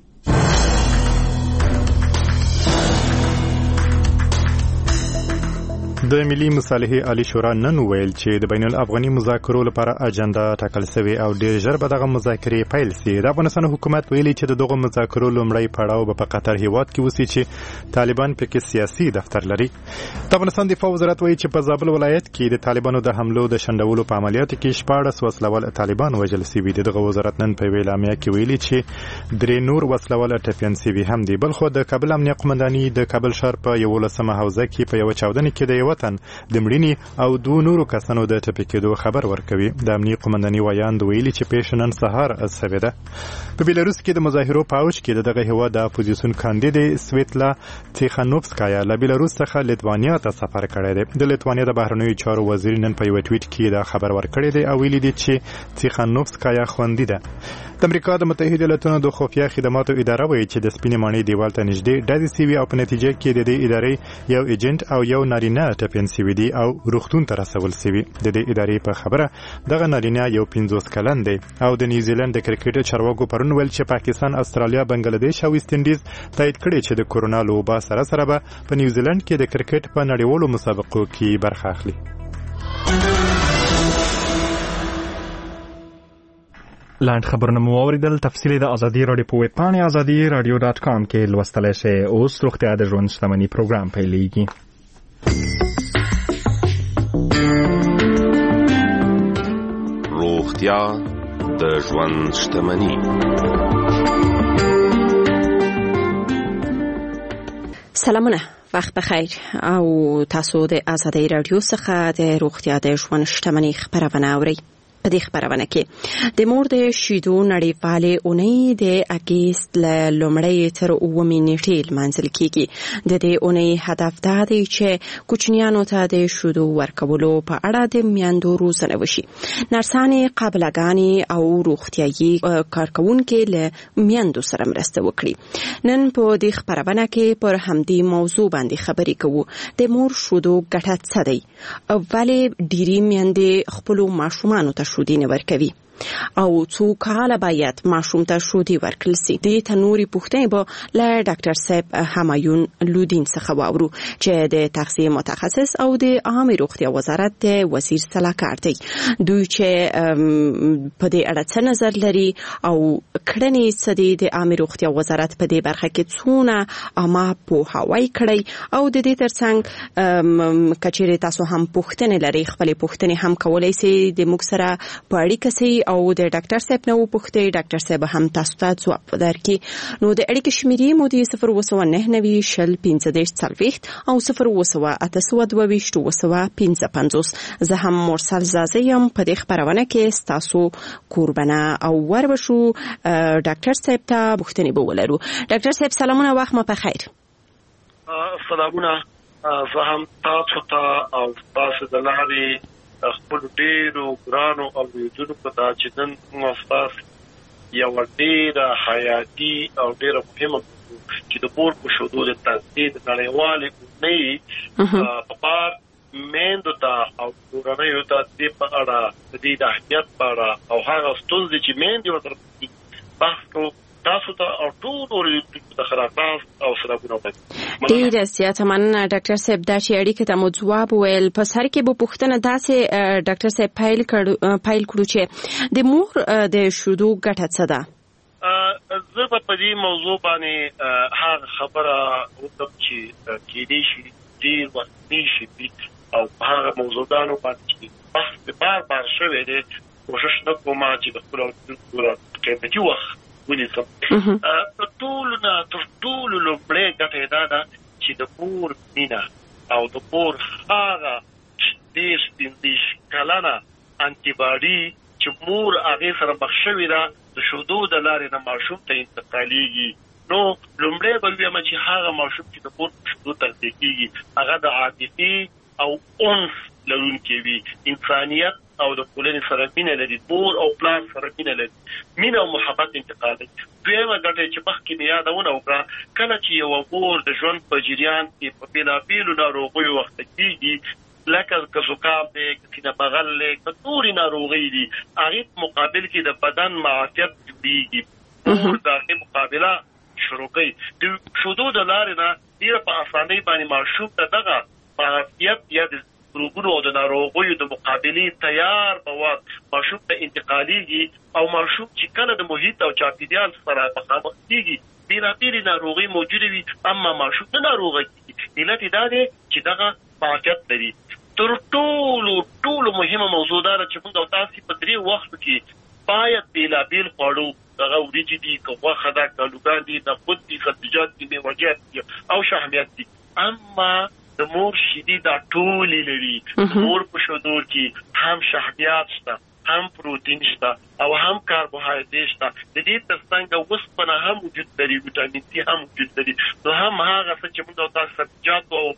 د ملي مصالحې عالی شورا نن ویل چې د بین الافغاني مذاکرو لپاره اجنډا ټاکل شوی او ډیر ژر به دغه مذاکرې پیل شي. د افغانستان حکومت ویلي چې دغه مذاکرو لومړی پړاو به په قطر هیواد کې وسی چې طالبان پکې سیاسي دفتر لري. د افغانستان دفاع وزارت وایي چې په زابل ولایت کې د طالبانو د حملو د شندولو په عملیاتو کې 14 وسلوال طالبان وژل شوي دي. دغه وزارت نن په اعلامیه کې ویلي چې درې نور وسلوال ټپیان شوي هم دي. بل خو د کابل امنیه قومنداني د کابل ښار په 11مه حوزه کې په یو چاودنه کې د وطن د مړینې او دوه نورو کسانو د ټپي کېدو خبر ورکوي. د امنیه قومنداني وایاند ویلي چې پیښه نن سهار شوې ده. په بیلاروس کې د مظاهرو په اوج کې دغه هیواد د اپوزیسیون کاندید سویتلا تیخانوفسکایا له بیلاروس څخه لیتوانیا ته سفر کړی دی. د لیتوانیا د بهرنیو چارو وزیر نن په یو ټویټ کې دا خبر ورکړی دی او ویلي دی چې تیخانوفسکایا خوندي ده. د امریکا د متحده ایالاتو د خفیه خدماتو اداره وایي چې د سپینې ماڼۍ دیوال ته نږدې ډزې شوي او په نتیجه کې د دې ادارې یو ایجنټ او یو نارینه ټپیان شوي دي او روغتون ته رسول شوي. د دې ادارې په خبره دغه نارینه یو 50 کلن دی او د نیوزیلند د کرکټ چارواکو پرون ویل چې پاکستان، استرالیا، بنگلاديش او ویسټ انډیز تایید کړي چې د کورونا لوبه سره سره به په نیوزیلند کې د کرکټ په نړیوالو مسابقو کې برخه اخلي. لاند خبرونه مو اوریدل. تفصیل د ازادي رادیو په ویب پاڼه azadi.radio.com کې لوستلای شئ. اوس روغتیا د ژوند شتمنۍ پروګرام پیلېږي. روغتیا د ژوند شتمنۍ. سلامونه، وخت بخیر او تاسو د ازادي رادیو څخه د روغتیا د ژوند شتمنۍ خبرونه اورئ. په دې خبرونه کې د مور د شیدو نړیوالې اونۍ د اګست له لومړۍ تر 9 نیټې لمانځل کیږي. د دې اونۍ هدف دا دی چې کوچنیانو ته د شیدو ورکولو په اړه د میندو روزنه وشي. نرسانې، قابلګانې او روغتیايي کارکونکي له میندو سره مرسته وکړي. نن په دې خبرونه کې پر همدې موضوع باندې خبرې کوو. د مور شیدو ګټه څه دی؟ ولې ډېری میندې خپل ماشومانو ته شودي نه ورکوي او څو کاله باید ماشوم ته شودي ورکړل شي؟ دې ته نورې پوښتنې به له ډاکټر صاحب همایون لودین څخه واورو چې د تغذیه متخصص او د عامه روغتیا وزارت د وزیر صلاحکار دی. دوی چې په دې اړه څه نظر لري او کړنې څه دي د عامه روغتیا وزارت په دې برخه کې څونه عامه پوهاوی کړی او د دې ترڅنګ کچېرې تاسو هم پوښتنې لري خپلې پوښتنې هم کولای شئ د موږ سره په اړیکه سي او د ډاکټر صاحب نو پوښتې ډاکټر صاحب هم تاسو ته ځواب درکړي. نو د اړیکې شمیرې مو د 02990 شل 15 او 02822 زه هم مرسل زازه یم په دې خبرونه کې تاسو قربانه او وربشو ډاکټر صاحب ته پوښتنې به ولرو. ډاکټر صاحب سلامونه، وخت مو په خیر. سلامونه، زه هم تاسو ته او تاسو د لارې خپل ډیرو ګرانو اوریدونکو ته چې نن موږ یو ډیره حیاتي او ډیره مهمه چې د مور په شیدو د تاسیس نړیوالې اونۍ په بار میندو ته او کورنیو ته د په اړه د دې د اهمیت په اړه او هغه ستونزې چې میندې ورته بحث کوو تاسو ته او ټول اوریدونکو ته خلاص او سلامونه وایم. ډیره زیاته مننه ډاکټر صاحب. دا چې اړیکه ته مو ځواب ویل په سر کې به پوښتنه داسې ډاکټر صاحب پیل کړو چې د مور د شیدو ګټه څه ده؟ زه په دې موضوع باندې هغه خبره وکړم چې کېدای شي ډېر وخت نشي او هغه موضوعاتو باندې بحث بار شوی دی. کوشش نه کوم چې د خپل قیمتي وخت ونیسم. ټول لومړی ګټه دا ده چې د مور مینه او د مور هغه 15 کلنه انټي باډي چې مور هغه سره بخښوي دا د شودو د لارې نه ماشوم ته انتقالېږي. نو لومړی به ویم چې هغه ماشوم چې د مور په شودو تغذیه کېږي هغه د عاطفي او انس لرونکی وي، انسانیت او د ټولنې سره مینه لري، مور او پلار سره مینه لري، مینه او محبت انتقال کوي. دویمه ګټه چې مخکې مې یادونه وکړه، کله چې یو مور د ژوند په جریان کې په بېلابېلو ناروغیو وخته کېږي، لکه که زکام دی، که سینه بغل دی، که نورې ناروغۍ دي، هغې په مقابل کې د بدن معافیت جوړېږي. مور د هغې مقابله شروع کوي. د شودو د لارې نه ډېره په اسانۍ باندې ماشوم ته دغه معافیت یا د روغونو او د ناروغیو د مقابلې تیار مواد ماشوم ته انتقالېږي، او ماشوم چې کله د محیط او چاپېریال سره مخامخ کېږي بېلابېلې ناروغۍ موجودې وي، اما ماشوم نه ناروغه کېږي. علت یې دا دی چې دغه معافیت لري. تر ټولو مهمه موضوع دا ده چې موږ او تاسې په 3 وختو کې باید بېلابېل خواړو، هغه وریجې دي، که غوښه ده، که الوګان دي، نخود دي، سبزیجات دي، میوه‌جات دي او شحمیات دي، اما د مور شیدې دا ټولې لري. د مور په شودو کې هم شحمیات شته، هم پروتین شته او هم کاربوهایډریټ شته. د دې ترڅنګ اوسپنه هم وجود لري، ویټامین سي هم وجود لري. نو هم هغه څه چې موږ او تاسو سبزیجات او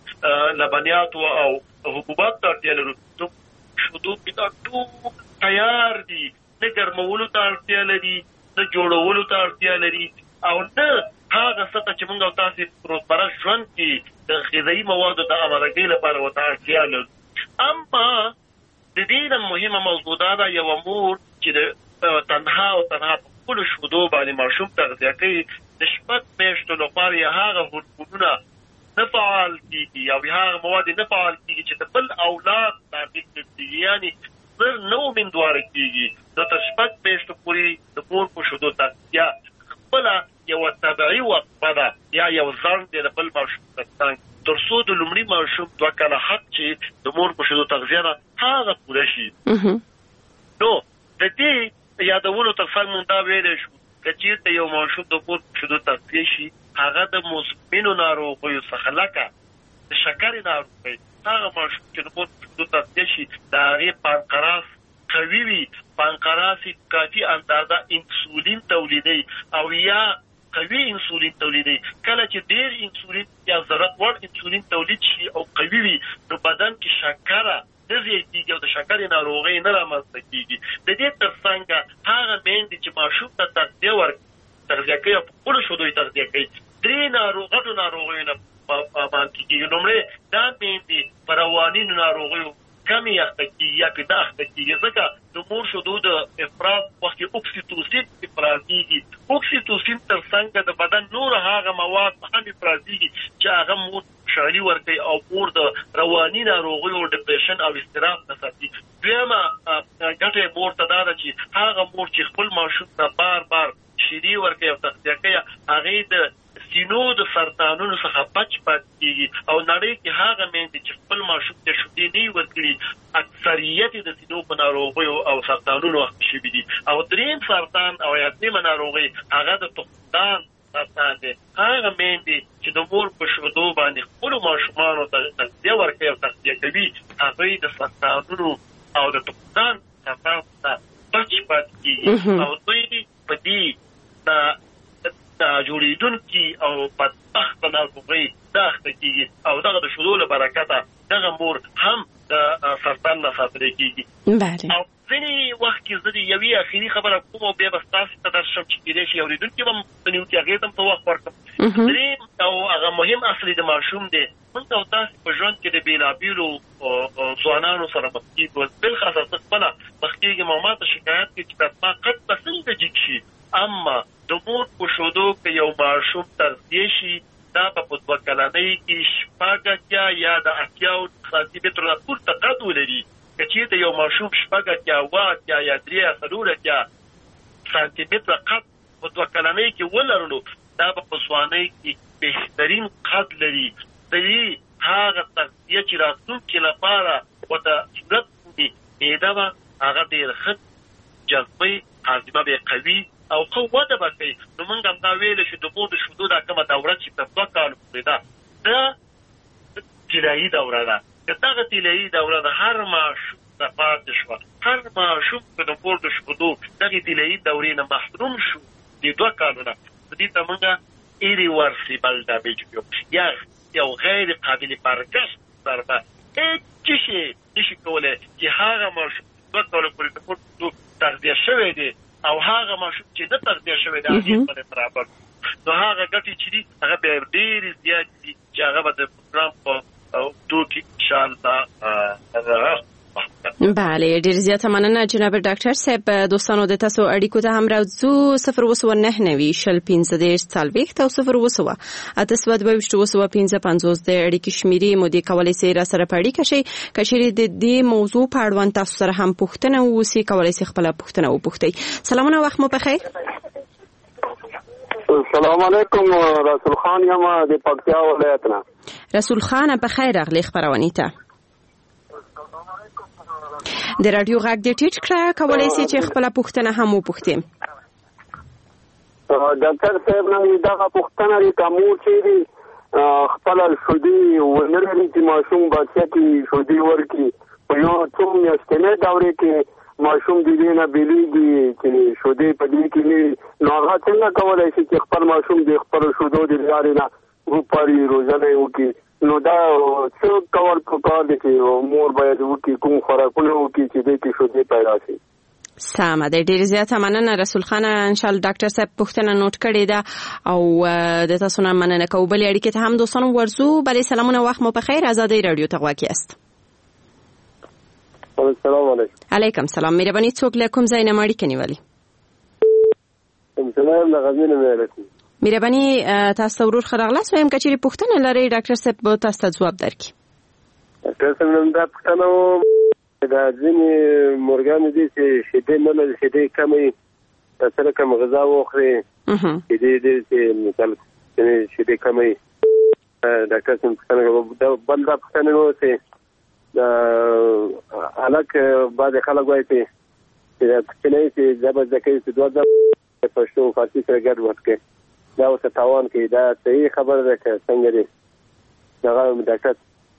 لبنیات او حبوبات ته اړتیا لرو، شودو کې دا ټول تیار دي. نه ګرمولو ته اړتیا لري، نه جوړولو ته اړتیا لري، او نه هغه څه ته چې موږ او تاسې روزمره ژوند کې د غذایي موادو د امادګۍ لپاره ورته اړتیا لرو. اما د دې نه مهمه موضوع دا ده، یوه مور چې تنها په خپلو شودو باندې ماشوم تغذیه کوي، د 6 میاشتو لپاره یې هغه هورمونونه نه فعال کېږي او هغه مواد نه فعال کېږي چې د بل اولاد لامل ګرځي، یعنې زر نه امیندواره کېږي. نو تر 6 میاشتو پورې د مور په شودو تغذیه خپله یوه طبیعي وقفه ده یا یو ځنډ دی د بل ماشوم تر څنګ، تر څو د لومړي ماشوم 2 کاله حق چې د مور په شودو تغذیه ده هغه پوره شي. نو د دې یادولو تر څنګ موږ دا ویلی شو که چېرته یو ماشوم د مور په شودو تغذیه شي، هغه د مزمنو ناروغیو څخه لکه د شکرې ناروغۍ، هغه ماشوم چې د مور په شودو تغذیه شي د هغې پانقراس قوي وي، پانقراس کافي اندازه انسولین تولیدوي او یا قوي انسولین تولیدوي. کله چې ډېر انسولین یا ضرورت وړ انسولین تولید شي او قوي وي، نو بدن کې شکره نه زیاتېږي او د شکرې ناروغۍ نه رامنځته کېږي. د دې تر څنګ هغه میندې چې ماشوم ته تغذیه کوي او په خپلو شودو یې تغذیه کوي، 3 غټو ناروغیو نه باندې کېږي. لومړی دا میندې په روانینو ناروغیو کمې اخته کېږي یا پیدا اخته کېږي، ځکه د مور شودو د افراز وخت کې اکسیتوسین افرازېږي. اکسیتوسین تر څنګ د بدن نور هغه مواد هم افرازېږي چې هغه مور خوشحالي ورکوي او مور د رواني ناروغیو ډپریشن او اضطراب نه ساتي. دویمه ګټه مور ته دا ده چې هغه مور چې خپل ماشوم ته بار بار شیدې ورکوي او تغذیه کوي، هغې د سینو د سرطانونو څخه بچ پاتې کېږي. او نړۍ کې هغه میندې چې خپل ماشوم ته شیدې نه وي ورکړي، اکثریت د سینو په ناروغیو او سرطانونو اخته شوي دي. او درېیم سرطان او یا درېیمه ناروغۍ هغه د تخمدان سرطان دی. هغه میندې چې د مور په شودو باندې خپلو ماشومانو ته تغذیه ورکوي او تغذیه کوي، هغوی د سرطانونو او د تخمدان سرطان څخه بچ پاتې کېږي او دوی په دې جوړېدونکي او بدبخته ناروغۍ نه اخته کېږي او دغه د شودو له برکته دغه مور هم د سرطان نه ساتلی کېږي. او ځینې وخت کې زه د یوې اخري خبره کوم او بیا به ستاسې ته درشم چې کېدای شي اورېدونکي به م نیو کې هغې ته هم ته وخت ورکړم. درېیم او هغه مهم اصل د ماشوم دی، موږ او تاسې په ژوند کې د بېلابېلو ځوانانو سره مخ کېږو، بلخاصه زه خپله مخ کېږم او ما ته شکایت کوي چې زما قد به څنګه جګ شي. اما د مور په شودو که یو ماشوم تغذیه شي، دا به په 2 کلنۍ کې 80 یا د 80 سانتي مترو نه پورته قد ولري. که چېرته یو ماشوم 80 یا 4 سانتي متره قد په 2 کلنۍ کې ولرلو، دا به په ځوانۍ کې بهترین قد لري. د دې هغه تغذیه چې راتلونکي لپاره ورته صورت وي، معده به هغه ډېر ښه جذبوي، هاضمه به یې قوي او ښه وده به کوي. نو موږ هم دا ویلی شو د مور د شودو دا کومه دوره چې په 2 کالو پورې ده، دا طلایي دوره ده. که دغه هغه طلایي دوره د هر ماشوم د پاتې شوه. هر ماشوم په د پورته شپدو دغه طلایي دورې نه محروم شو د 2 کالونه. دې ته موږ ایریورسیبل ډیمیج ویو یا یو غیر قابل برگشت ضربه. هیڅ شي نشي کولی چې هغه ماشوم 2 کاله پورې د پورته تغذیه شوی دی او هغه ماشوم چې د تغذیه شوی دی هغه باندې برابر. نو هغه ګټې چې دي هغه به ډېرې زیات دي چې هغه به د پروګرام په توګه ان شاء الله. بله ډیر زیاته مننه جناب ډاکټر صاحب. دوستانو د تاسو اړیکو ته هم راځو 029 شل 15 40 او 0 اتسود 25 د اړیکې شمیرې مو د کولای سي را سره پړی کشي کشري د دې موضوع په اړوند تاسو سره هم پوښتنه وسی کولای سي خپل پوښتنه وپوښتئ. سلامونه وخت مو بخیر. السلام علیکم رسول خان یم د پکتیا ولایت نه. رسول خان په خیر اغلی خبرونه ته د رادیو غږ د ټیټ کړه کولای سي چې خپل پوښتنه هم وپوښتئ. ډاکټر صاحب نن دا پوښتنه لري کوم چې خپل شودي ونرلي چې ماشوم بچی کې شودي ورکی په یو څو میاشتې دورې کې ماشوم د دې نه بیلیږي چې شودي په دې کې نو هغه څنګه کولای شي چې خپل ماشوم د خپل شودو د لارې نه وپاري روزنه وکړي. نو دا څه کول پکار دي چې مور باید وکړي کوم خوراکونه وکړي چې دې کې شودي پیدا شي. سمه ده ډیر زیاته مننه رسول خان. ان شاء الله ډاکټر صاحب پوښتنه نوٹ کړې ده او د تاسو نه مننه کوم. بل اړیکې ته هم دوستانو ورزو. بله سلامونه وخت مو بخیر. آزادۍ رادیو ته غواړئ است. السلام علیکم. علیکم سلام. مهرباني څوک له کوم ځای نه اړیکه نیولې؟ سلام غزنین مهرباني. مهرباني تاسو ورور خراغلاس وایم کچېری پوښتنه لري ډاکټر صاحب به تاسو ته جواب درکړي. ډاکټر صاحب دا پوښتنه دا ځینې مورګان دي چې شیدې نه لري شیدې کمې تاسو کوم غذا وخوري شیدې دې مثال شیدې کمې ډاکټر صاحب پوښتنه بل دا پوښتنه نو چې الک بعد خلک وایي چې چې زبر ځکه چې دوه د پښتو فارسی سره ګډ وکړي دا اوس تاوان کوي. دا صحیح خبره ده که څنګه دی دا ډاکټر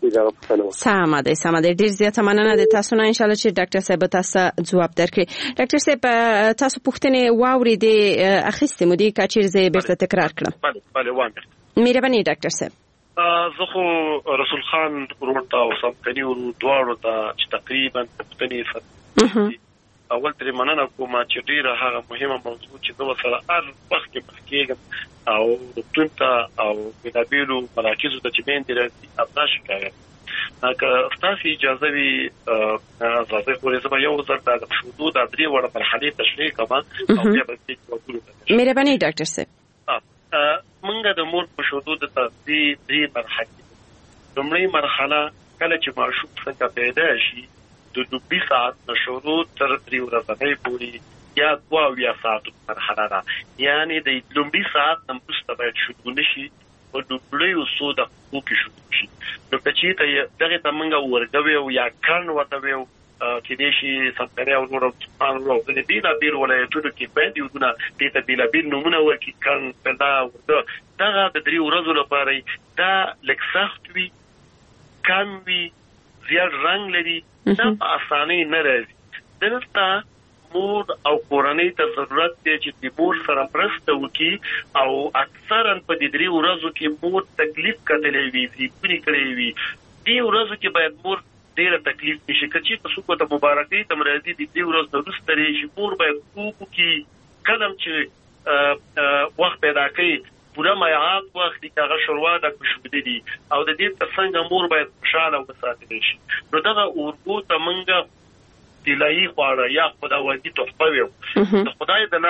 سمه ده ډیر زیاته مننه د تاسو نه. ان شاء الله چې ډاکټر صاحب تاسو جواب درکړي. ډاکټر صاحب تاسو پوښتنه واوري د اخیستې مو دي کچیر زه بیرته تکرار کړم. بله وانه مهرباني ډاکټر صاحب. زه خو رسول خان ورته او سمکني ورو دواړو ته چې تقریبا پوښتنې اول ترې مننه کوم چې ډیره هغه مهمه موضوع چې زه سره هر وخت کې پخکېږم او روغتون ته او بېلابېلو مراکزو ته چې میندې راځي ابنا شکایت که ستاسو اجازه وي زه خو زه به یو ځل د شودو د 3 وړه مرحلې تشریح کوم او بیا به کې مهرباني ډاکټر صاحب. موږ د مور په شودو د تغذیې 3 مرحلې. لومړی مرحله کله چې ماشوم څنګه پیدا شي د 2 ساعت شروع تر 3 ورځې پورې یا 2 ساعت مرحله ده. یعنی د لومړي ساعت نه وروسته باید شودو نشي او د لومړیو څو دقیقو کې شودو شي. نو چې ته دغه ته موږ ورګوي او یا کان وتوي چې دې شي سمپریا او نور د دې د بیل ولایتونو کې باندې ودونه دې ته بیل نمونه ورکي کان پیدا ورته دا د 3 ورځې لپاره دا لک سخت وي کم وي زیات رنگ لري دا په اسانۍ نه راځي. دلته مور او کورنۍ ته ضرورت دی چې د مور سره مرسته وکړي او اکثرا په دې 3 ورځو کې مور تکلیف کتلې وي ځینې کړې وي. دې ورځو کې باید مور ډېر تکلیف نشي کچې په څوک ته مبارکي تمرادي د 3 ورځې وروسته لري مور باید وکړي کلم چې وخت پیدا کوي پوره میعاد وخت کې هغه شروع د کوشش دي او د دې ترڅنګ مور باید خوشاله او ساتل شي. نو دا اورګو ته منګه طلایي خواړه یا خداوندي تحفه وي. خدای د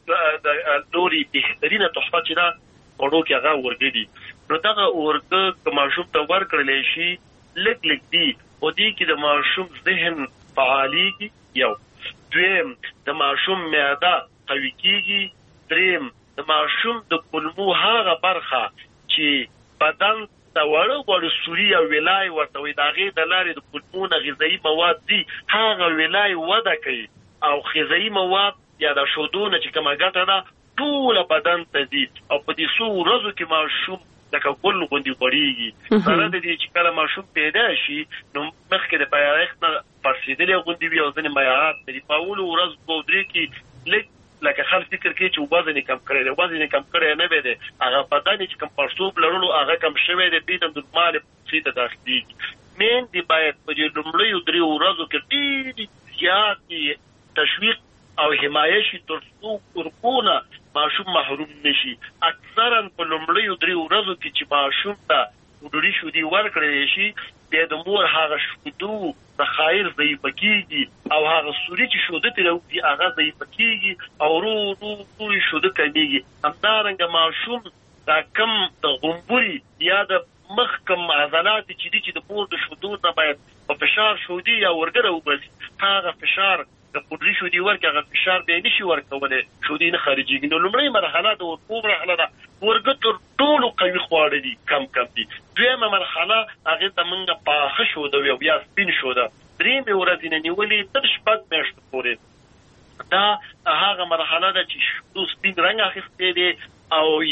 لوري بهترینه تحفه چې دا ورو کې هغه ورګدي. نو دا اورګ که ماشوم ته ورکړل شي لګ لګ دي او دې کې د ماشوم ذهن فعاليږي. یو دویم د ماشوم معده قوي کیږي. دریم د ماشوم د کولمو هغه برخه چې بدن ته وړو سوري او ویلای ورته وي داغه د لارې د کولمو غذایی مواد دي هغه ویلای وده کوي او غذایی مواد یا د شودونه چې کومه ګټه ده ټول بدن ته دي او په دې څو ورځو کې ماشوم لکه ګل غوندي غوړیږي سره د دې چې کله ماشوم پیدا شي نو مخکې د پیدایښت نه پرسیدلې غوندي وي او ځینې میعات لري په اولو ورځ دوه درې کې لکه خلک فکر کوي چې وزن کم کړی دی وزن کم کړی نه وي دی هغه بدن چې کم پړسوب لرلو هغه کم شوی دی بیت د مال څه ته داخليږي مين دی باید په دې لومړیو درې ورځو کې ډېر زیات تشویق او حمایه شي تر څو ورکونه ماشوم محروم نشي اکثرا په لومړیو درې ورځو کې چې ماشوم ته وډړي شودي ورکړل شي د مور هغه شودو د خیر ضعیف کیږي او هغه سوري چې شوده تر او هغه ضعیف کیږي او ورو شوده کېږي همدارنګه ماشوم دا کم د غومبوري یا د مخکم عضلات چې د مور د شودو نه باید په فشار شودي یا ورګره وبسي هغه فشار د پودري شودي ورکه فشار به نشي ورکولای شودي نه خارجيږي نو لومړی مرحله د ورکوب مرحله ده ورګه ټول قوي خواړه دي کم دي دویمه مرحله هغه ته موږ پاخه شوده او بیا سپین شوده درېمه ورځ نه نیولې تر شپږ میاشتې پورې دا هغه مرحله ده چې شودو سپین رنګ اخیسته دي او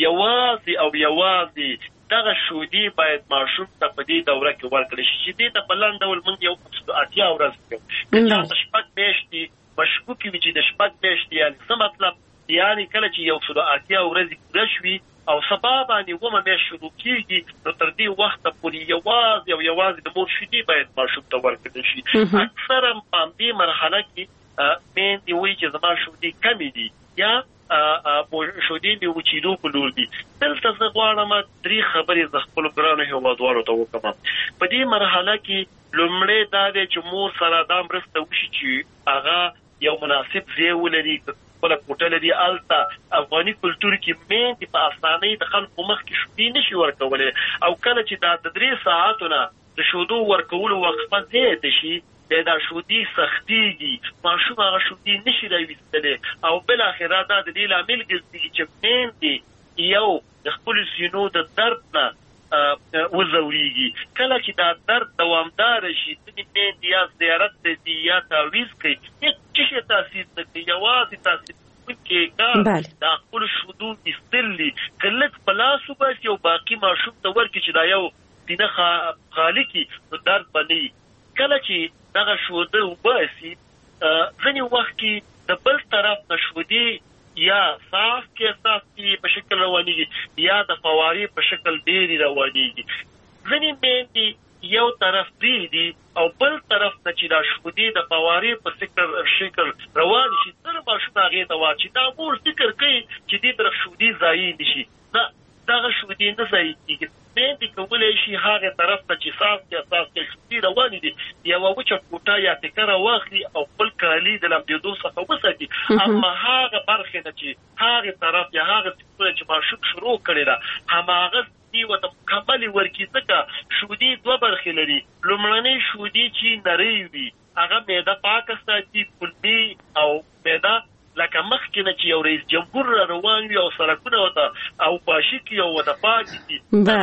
یوازې دغه شودي باید ماشوم ته په دې دوره کې ورکړل شي چې د بلند ډول موږ یو 80 ورځ کوو دا شپږ میاشتې مشکوکي وي چې د شپږ میاشتې یعنی څه مطلب یعنی کله چې یو 80 ورځې پوره شي او سبا باندې ومه میاشت شروع کیږي نو تر دې وخته پورې یوازې د مور شودي باید ماشوم ته ورکړل شي اکثرا په دې مرحله کې مين دی وایي چې زما شودي کمې دي یا شودي دی وچیدو په لور دي دلته زه غواړم درې خبرې د خپل ګرانو هیوادوالو ته وکړم په دې مرحله کې لومړی دا دی چې مور سره دا مرسته وشي چې هغه یو مناسب ځای ولري خپل کوټه لري الته افغاني کلتور کې مين دی په اسانۍ د خلکو مخ کې شودي نشي ورکولای او کله چې دا د 3 ساعتونو د شودو ورکولو وقفه زیات شي دا شودي سختيږي ماشوم هغه شودي نشي راوستلی او بل اخره دا د دې لامل ګرځي چې مين دی یو د خپل سینو د درد نه وزوريږي کله چې دا درد دوامدار شي د مين دی یا زیارت دی یا تعویض کوي هیڅ تاثیر نه کوي یوازې تاثیر کې دا خپل شودو استلی کله پلاس وباسي او باقي ماشوم ته ورکړي چې دا یو دینه خالقي درد بني کله چې دغه شوده وباسي ځنی وخت کې د بل طرف نشودي یا صاف کې اساسي په شکل روانيږي یا د فواري په شکل ډېری روانيږي ځنی باندې یو طرف دی او بل طرف ته چې دا شودي د فواري په شکل روان شي تر ماشوم هغه ته واچي دا مور فکر کوي چې دې طرف شودي ځای نشي دغه شودي نه ځای کیږي باندې کولای شي هغه طرف ته چې صاف کې اساس کې شودي روان دي یو وچه کوټه یا ټکر واخلي او خپل کالی د لمبېدو څخه وساتي اما هغه برخه نه چې هغه طرف یا هغه چې ماشوم شروع کړی دا هماغه دی وته مکمل ورکی څخه شودي دوه برخې لري لومړنۍ شودي چې نری وي هغه معده پاکه ساتي کلبي او معده لکه مخکې نه چې یو رئیس جمهور روان وي او سړکونه وته او پاشي کې او وته پاکي دي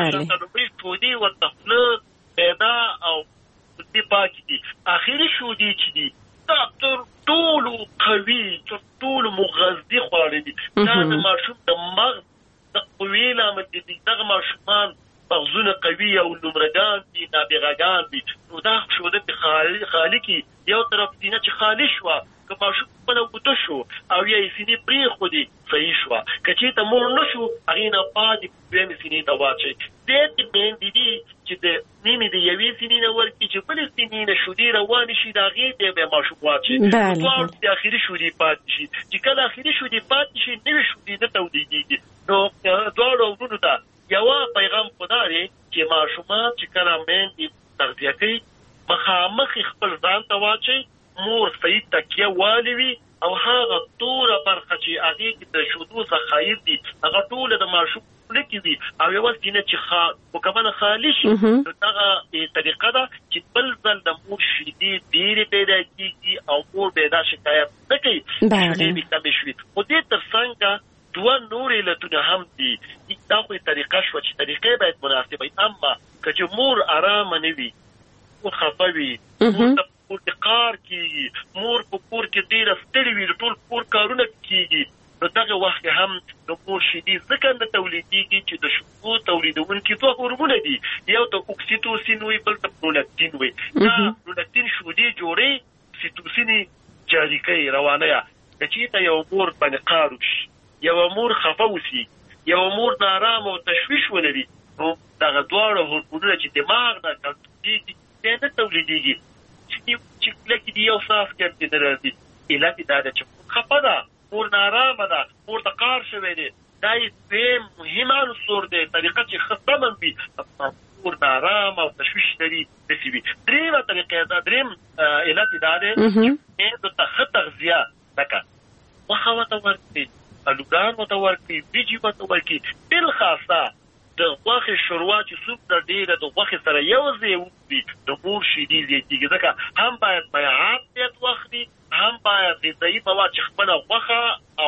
بله شودي ورته خوله معده او کلبي پاکي دي اخري شودي چې دي دا تر ټولو قوي تر ټولو مغذي خواړه دي دا د ماشوم د مغز د قوي لامل دي دغه ماشومان مغزونه قوي او لومړګان دي نابغاګان دي نو دا شوده په خالقي یو طرف دینه چې خالي شو که ماشوم په وته شو او یې سینې پری خو دي صحیح شو کچې ته مور نشو هغه نه پاتې په سینې ته واچي دې بین دي چې د نیمه دی یوې سینې نه ورکی چې بل سینې نه شودي روان شي دا غي دې ماشوم واچي نو د اخیری شودي پات شي چې کله اخیری شودي پات شي نو شودي نه تولیديږي نو دوه ورونو ته یو پیغام خدای چې ماشومان چې کله مېندې تغذیه کوي مخامخ خپل ځان ته واچي مور صحیح تکیه والوي او هغه توره برخه چې هغه کې د شودو ذخایر دي هغه ټول د ماشوم لکه وي او یو څه چې مکمل خالي شي دغه طریقه ده چې بل ځل د مور شیدې ډېرې پیدا کیږي او مور به دا شکایت نه کوي چې دې کمې شوي خو دې ترڅنګ دوه نورې لتونه هم دي دا خو طریقه شو چې طریقې باید مناسبه وي اما که مور آرام نه وي او خفه وي مور کار کیږي مور په کور کې ډېر ستړي وي ټول کور کارونه کیږي دغه وخت هم د مور شیدې ځکه د تولیدېږي چې د شیدو تولیدونکي دوه هورمونه دي، یو د اکسیټوسین وي بل د پرولاکتین وي. دا پرولاکتین شیدې جوړي، اکسیټوسین جاری کوي روانه. چې ته یو مور باندې قار وشي، یو مور خفه وشي، یو مور نارام او تشویش ولري، نو دغه دواړه هورمونونه چې دماغ نه کنټرولېږي نه تولیدېږي، چې لکه دی یو صاف کې د راځي علت دا ده چې خفه ده، مور نارامه ده، مور ته قار شوی دی. دا یې مهم عنصر دی، طریقه چې ختمه وي مور نارامه او تشویش لري داسې وي. درېیمه طریقه ده، درېیم علت دا دی چې د ښه تغذیه لکه غوښه ورته ورکړي، الوګان ورته ورکړي، وریجې ورته ورکړي. بالخاصه د غوښې شوروا چې څومره ډېره د غوښې سره یو ځای وکړي، د مور شیدې زیاتېږي. ځکه هم باید مایعات زیات واخلي، هم باید غذایي مواد چې خپله غوښه او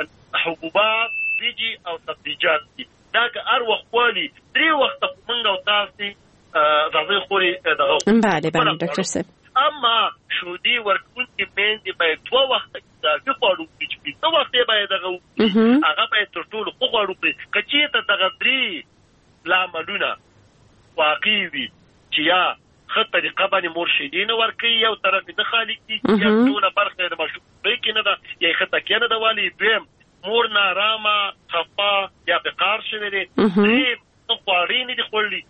حبوبات، وریجې او سبزیجات دي، دا که هر وخت والي 3 وخته موږ او تاسې غذا خوري دغه. بله ډاکټر صاحب. اما شودې ورکوونکې میندې باید 2 وخته اضافي خواړه وکړي، چې 5 وخته باید دغه وکړي، هغه باید تر ټولو ښه خواړه وکړي. که چېرته دغه 3 لاملونه واقع وي چې یا ښه طریقه باندې مور شیدې نه ورکوي، یو طرف یې نه خالي کېږي، یا ټوله برخه یې د ماشوم خولۍ کې نه ده، یا یې ښه تکیه نه ده والي. دویم مور نارامه، خفه یا په قار شوې دی. درېیم ښه خواړې نه دي خوړلي،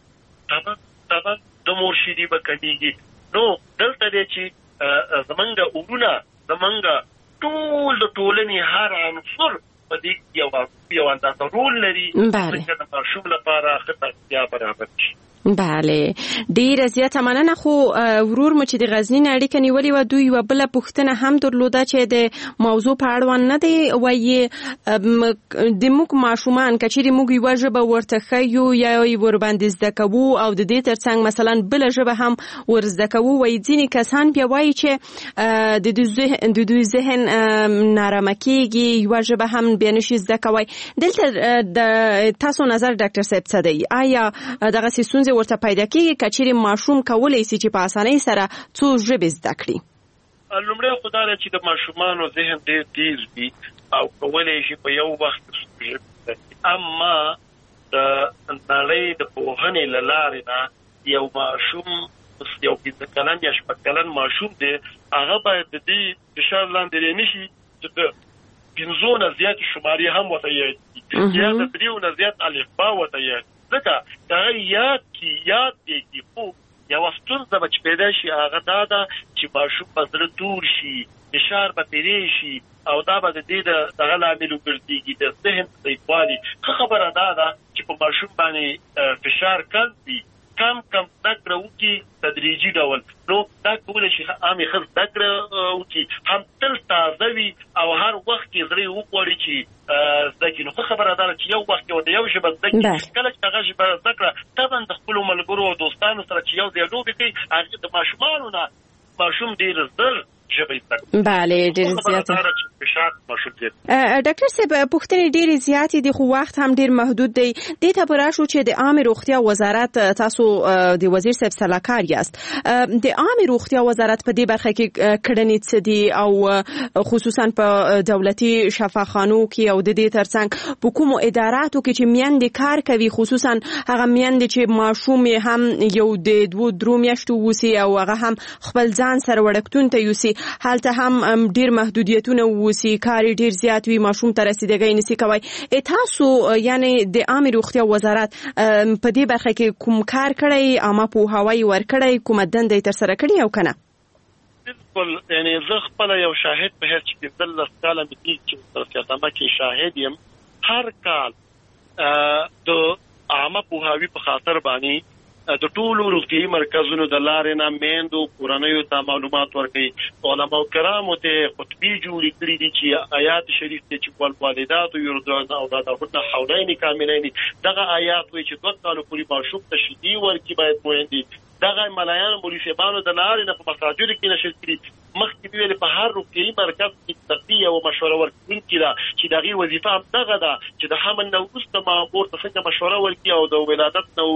طبعا د مور شیدې به کمیږي. نو دلته دی چې زمونږ اورونه، زمونږ ټول د ټولنې هر عنصر په دې یو اندازه رول لري چې د ماشوم لپاره ښه تغذیه برابر شي. بله ډیره زیاته مننه. خو ورور مو چې د غزنین اړیکه نیولې و، دوی یو بل پوښتنه هم درلوده چې د موضوع په اړه نه دی وایي د موږ ماشومان کچېرې موږ یو ژبه ورته ښیو یا ور باندې زده کوو او د دې ترڅنګ مثلا بل ژبه هم ور زده کوو، وایي ځینې کسان بیا وایي چې د دوی ذهن نارامه کېږي، یو ژبه هم بیا نشي زده کوی. دلته د تاسو نظر ډاکټر صاحب څه دی؟ آیا دغه ستونزې ورته پیدا کېږي کچېرې ماشوم کولی شي چې په اسانۍ سره څو ژبې زده کړي؟ لومړی خو دا ده چې د ماشومانو ذهن ډېر تیز وي او کولی شي په یو وخت ژبې زده کړي. اما د نړۍ د پوهنې له لارې نه یو ماشوم، یو 15 کلن یا 16 کلن ماشوم دی، هغه باید د دې فشار لاندې نه شي چې د 5 نه زیات شمارې هم ورته یاد کړي یا د 3 نه زیات الفبا ورته یاد. ځکه هغه یاد کېږي، خو یوه ستونزه به چې پیدا شي هغه دا ده چې ماشوم به زړه تور شي، فشار به تیری شي او دا به د دې دغه لامل وګرځېږي د ذهن ضعیفوالي. ښه خبره دا ده چې په ماشوم باندې فشار کم وي، کم زده کړه وکړي تدریجي ډول. نو دا کولی شي عامې ښه زده کړه وکړي، هم تل تازه وي او هر وخت کې زړه یې وغواړي چې زده کړي. نو ښه خبره دا ده چې یو وخت کې ورته یو ژبه زده کړي. کله چې هغه ژبه زده کړه، طبعا د خپلو ملګرو او دوستانو سره چې یو ځای لوبې کوي، هغې د ماشومانو نه ماشوم ډېر زر ژبه زده کړي. بله ډېر زیاته. ډاکټر صاحب پوښتنې ډېرې زیاتې دي خو وخت هم ډېر محدود دی. دې ته به راشو چې د عامې روغتیا وزارت، تاسو د وزیر صاحب سلاکار یاست، د عامې روغتیا وزارت په دې برخه کې کړنې څه دي او خصوصا په دولتي شفاخانو کې او د دې ترڅنګ په کومو اداراتو کې چې میندې کار کوي، خصوصا هغه میندې چې ماشوم هم یو د 2-3 میاشتو وسی او هغه هم خپل ځان سره وړکتون ته یوسي، هلته هم ډېر محدودیتونه وسی، کار ډېر زیات وي، ماشوم ته رسیدګي نشي کوي. تاسو یعنی د عامې روغتیا وزارت په دې برخه کې کوم کار کړی، عامه پوهاوی ورکړی، کومه دنده تر سره کړی او کنه؟ بالکل، یعنی زه خپل یو شاهد په هر چې 15 کاله مې چې سیاستمه کې شاهد یم. هر کال د عامه پوهاوی په خاطر باندې د ټولو روغتیايي مرکزونو د لارې نه میندو کورنیو ته معلومات ورکوي. علماء کرامو ته خطبې جوړې کړې دي چې آیات شریف ته چې والوالدات یرضعن اولادهن حولین کاملین، دغه آیات وایي چې 2 کالو پورې ماشوم ته شیدې ورکړي باید میندې. دغه ملایان مولوي صاحبانو د لارې نه په مساجدو کې نشر کړي مخکې ویل په هر روغتیايي مرکز کې تغذیه او مشوره ورکوونکي ده چې د هغې وظیفه هم دغه ده چې د حمل نه وروسته مور ته څنګه مشوره ورکړي او د ولادت نه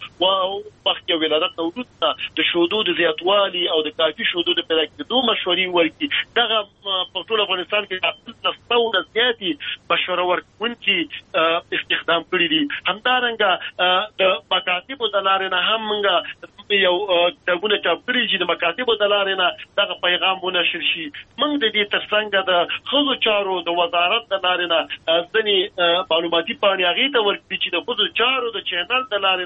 مخکې ولادت نه وروسته د شودو د زیاتوالي او د کافي شودو د پیدا کېدو مشورې ورکړي. دغه په ټول افغانستان کې د 100 زیاتې مشوره ورکوونکي استخدام کړي دي. همدارنګه د مکاتبو د لارې نه هم موږ یو کتابونه چاپ کړي چې د مکاتبو د لارې نه دغه پیغام ونشر شي. موږ د دې ترڅنګ د ښځو چارو د وزارت د لارې نه ځینې معلوماتي پاڼې هغې ته ورکړي چې د ښځو چارو د چینل د لارې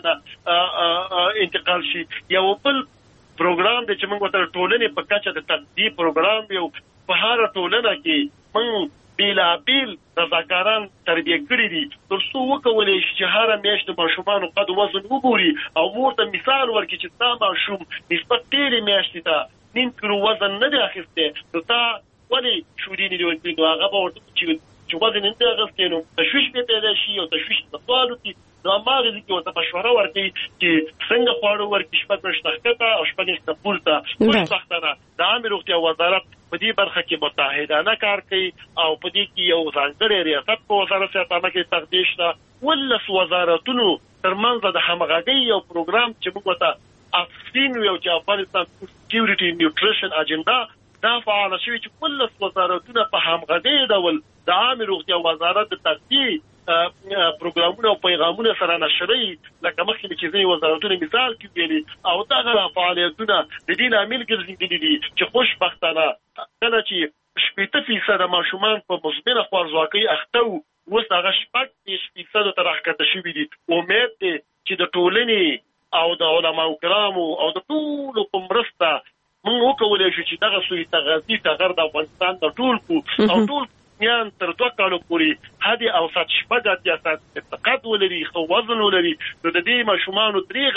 نه انتقال شي. یو بل پروګرام دی چې موږ ورته ټولنې په کچه د تغذیې پروګرام یو په هره ټولنه کې موږ بیلابیل رضاکاران تربیه کړي دي تر څو وکولای شي چې هر میاشت د ماشومانو قد وزن وګوري او مور ته مثال ورکړي چې تا ماشوم نسبت تیرې میاشتې ته 9 کیلو وزن نه دی اخیستی نو تا ولې شودې نه دي ورکړي. نو هغه به ورته چې وزن نه دی اخیستی نو تشویش به پیدا شي او تشویش د سوال وکړي. نو هماغه ځای کې ورته مشوره ورکړي چې څنګه خواړه ورکړي 6 میاشتې ښکته او 6 میاشتې پورته. خوشبختانه د عامې روغتیا وزارت په دې برخه کې متحدانه کار کوي او په دې کې یو ځانګړی ریاست په وزارت صحت کې تقدیر شته. 12 وزارتونو ترمنځ د همغږۍ یو پروګرام چې موږ ورته افسین یو چې افغانستان سکیورټي نیوټریشن اجنډا دا فعال شوی چې 12 وزارتونه په همغږۍ ډول د عامې روغتیا وزارت د تغذیې پروګرامونه او پیغامونه سره نشري لکه مخکې چې ځینې وزارتونه مثال کې ویلي او دغه فعالیتونه د دې لامل ګرځېدلي دي چې خوشبختانه کله چې 80% ماشومان په مزمنه خوارځواکۍ اخته وو اوس هغه 60% ته راښکته شوي دي. امید دی چې د ټولنې او د علماو کرامو او د ټولو په مرسته موږ وکولی شو چې دغه سوی تغذیې ټغر د افغانستان ته ټول کړو او ټول میان تر 2 کالو پورې هدي او 7 اعتقاد ولري خو وزن ولري نو د دې ماشومانو 3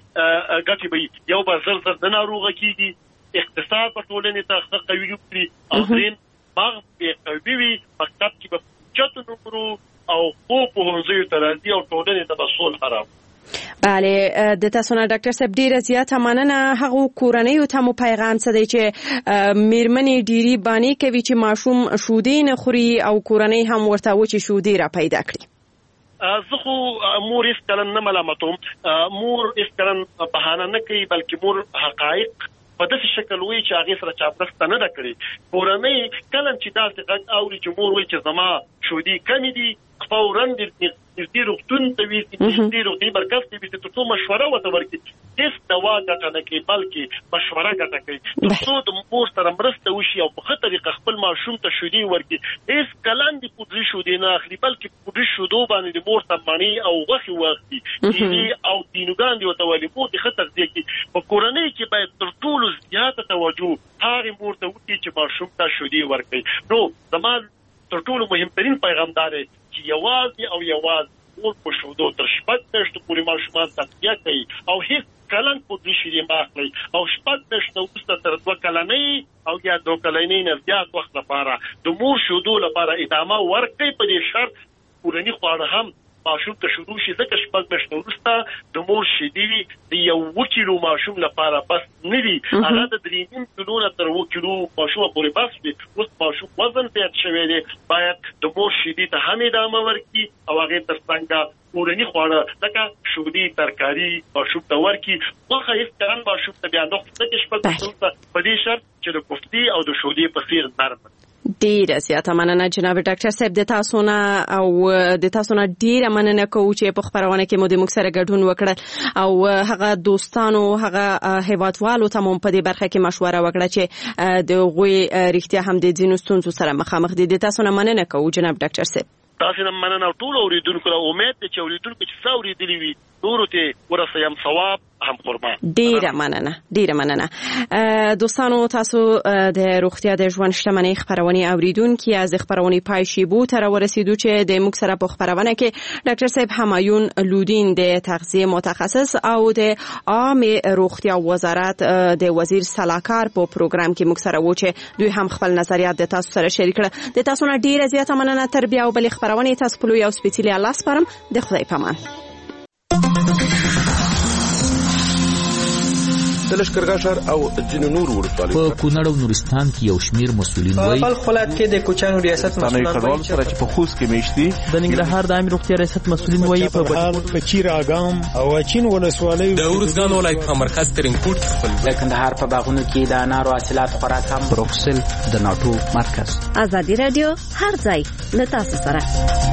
غټي به یو به زر د ناروغه کیږي اقتصاد په ټولنې ته قوي کړي او دریم مغز به قوي وي مکتب کې به چت نمبر او په هنځي ترازی او ټولنې ته بسول حرام. بله د تاسو نه ډاکټر صاحب ډیره زیاته مننه. هغه کورنۍ ته مو پیغام څه دی چې میرمنې ډيري بانی کوي چې ماشوم شودې نه خوري او کورنۍ هم ورته و چې شودې را پیدا کړي. زه خو مور هیڅ کله نه ملامتوم. مور هیڅ کله بهانه نه کوي بلکې مور حقایق په داسې شکل وایي چې هغې سره چاپرسته نه ده کړې. کورنۍ کله چې داسې غږ اوري چې مور وایي چې زما شودې کمې دي فوراً نږدې روغتون ته وي نږدې روغتیايي مرکز ته وي تر څو مشوره ورته ورکړي. هېڅ دوا ګټه نه کوي بلکې مشوره ګټه کوي تر څو د مور سره مرسته وشي او په ښه طریقه خپل ماشوم ته شودې ورکړي. هېڅ کلن د پودري شودې نه اخلي بلکې پودري شودو باندې د مور ته مڼې او غوښې واخلي کیلې او دینوګان دي ورته وایي مور د ښه تغذیه کړي. په کورنۍ کې باید تر ټولو زیاته توجه هغې مور ته وکړي چې ماشوم ته شودې ورکړي. نو زما تر ټولو مهمترین پیغام دا دی چې یوازې مور په شودو تر 6 میاشتو پورې ماشومان تغذیه کوي او هیڅ کلن پودري شیدې مه اخلئ او 6 میاشتو وروسته تر 2 کلنۍ او یا 2 کلنۍ نه زیات وخت لپاره د مور شودو لپاره ادامه ورکړئ. په دې شرط کورني خواړه هم ماشوم ته شروع شي ځکه 6 میاشتو وروسته د مور شیدې د 1 کیلو ماشوم لپاره بس نه دي. هغه د 3.5 کیلو نه تر 1 کیلو ماشوم پورې بس دي. اوس ماشوم وزن زیات شوی دی باید د مور شیدې ته هم ادامه ورکړي او هغې تر څنګ کورني خواړه لکه شودې ترکاري ماشوم ته ورکړي. غوښه هېڅ کله ماشوم ته بیا نه ځکه 6 میاشتو په دې شرط چې د کوفتې او د شودې په څېر نرم. ډیره زیاته مننه جناب ډاکټر صاحب د تاسو نه او د تاسو نه ډیره مننه کوو چې په خبرونه کې مو د موږ سره ګډون وکړ او هغه دوستانو هغه هیوادوالو ته مو په دې برخه کې مشوره وکړه چې د غوي رښتیا هم د ځینو ستونزو سره مخامخ دي. د تاسو نه مننه کوو جناب ډاکټر صاحب. تاسو نه مننه ټول اوریدونکو ته امید ته چې اوریدونکو چې څو اوریدلی وي نور ته ورسېم ثواب هم قربان. ډیره مننه دوستانو. تاسو د روغتیا د ژوند شتمنۍ خبرونه اوریدونکو از خبرونه پای شیبو تر ورسېدو چې د موږ سره په خبرونه کې ډاکټر صاحب همایون لودین د تغذیه متخصص او د عامه روغتیا وزارت د وزیر سلاکار په پروګرام کې موږ سره و چې دوی هم خپل نظریات د تاسو سره شریک کړل. د تاسو نه ډیره زیاته مننه. تر بیا او بل خبرونه تاسو په یو سپیشلی الله سپارم. د خدای پامان. د لشکرګاه او ځینو نور ولسوالیو په کونړ او نورستان کې یو شمیر مسؤلین وایي په خپلات کې د کوچانو ریاست مسؤلان وایي چې په خوست کې میشتي د ننګرهار د عامه روغتیا ریاست مسؤلین وایي په چیر اګام او چین ولسوالۍ د ورزګان ولایت په مرکز ترینکوټ خپل د کندهار په باغونو کې د انارو حاصلات خورا کم بروکسل د ناتو مرکز ازادي رادیو هر ځای له تاسو سره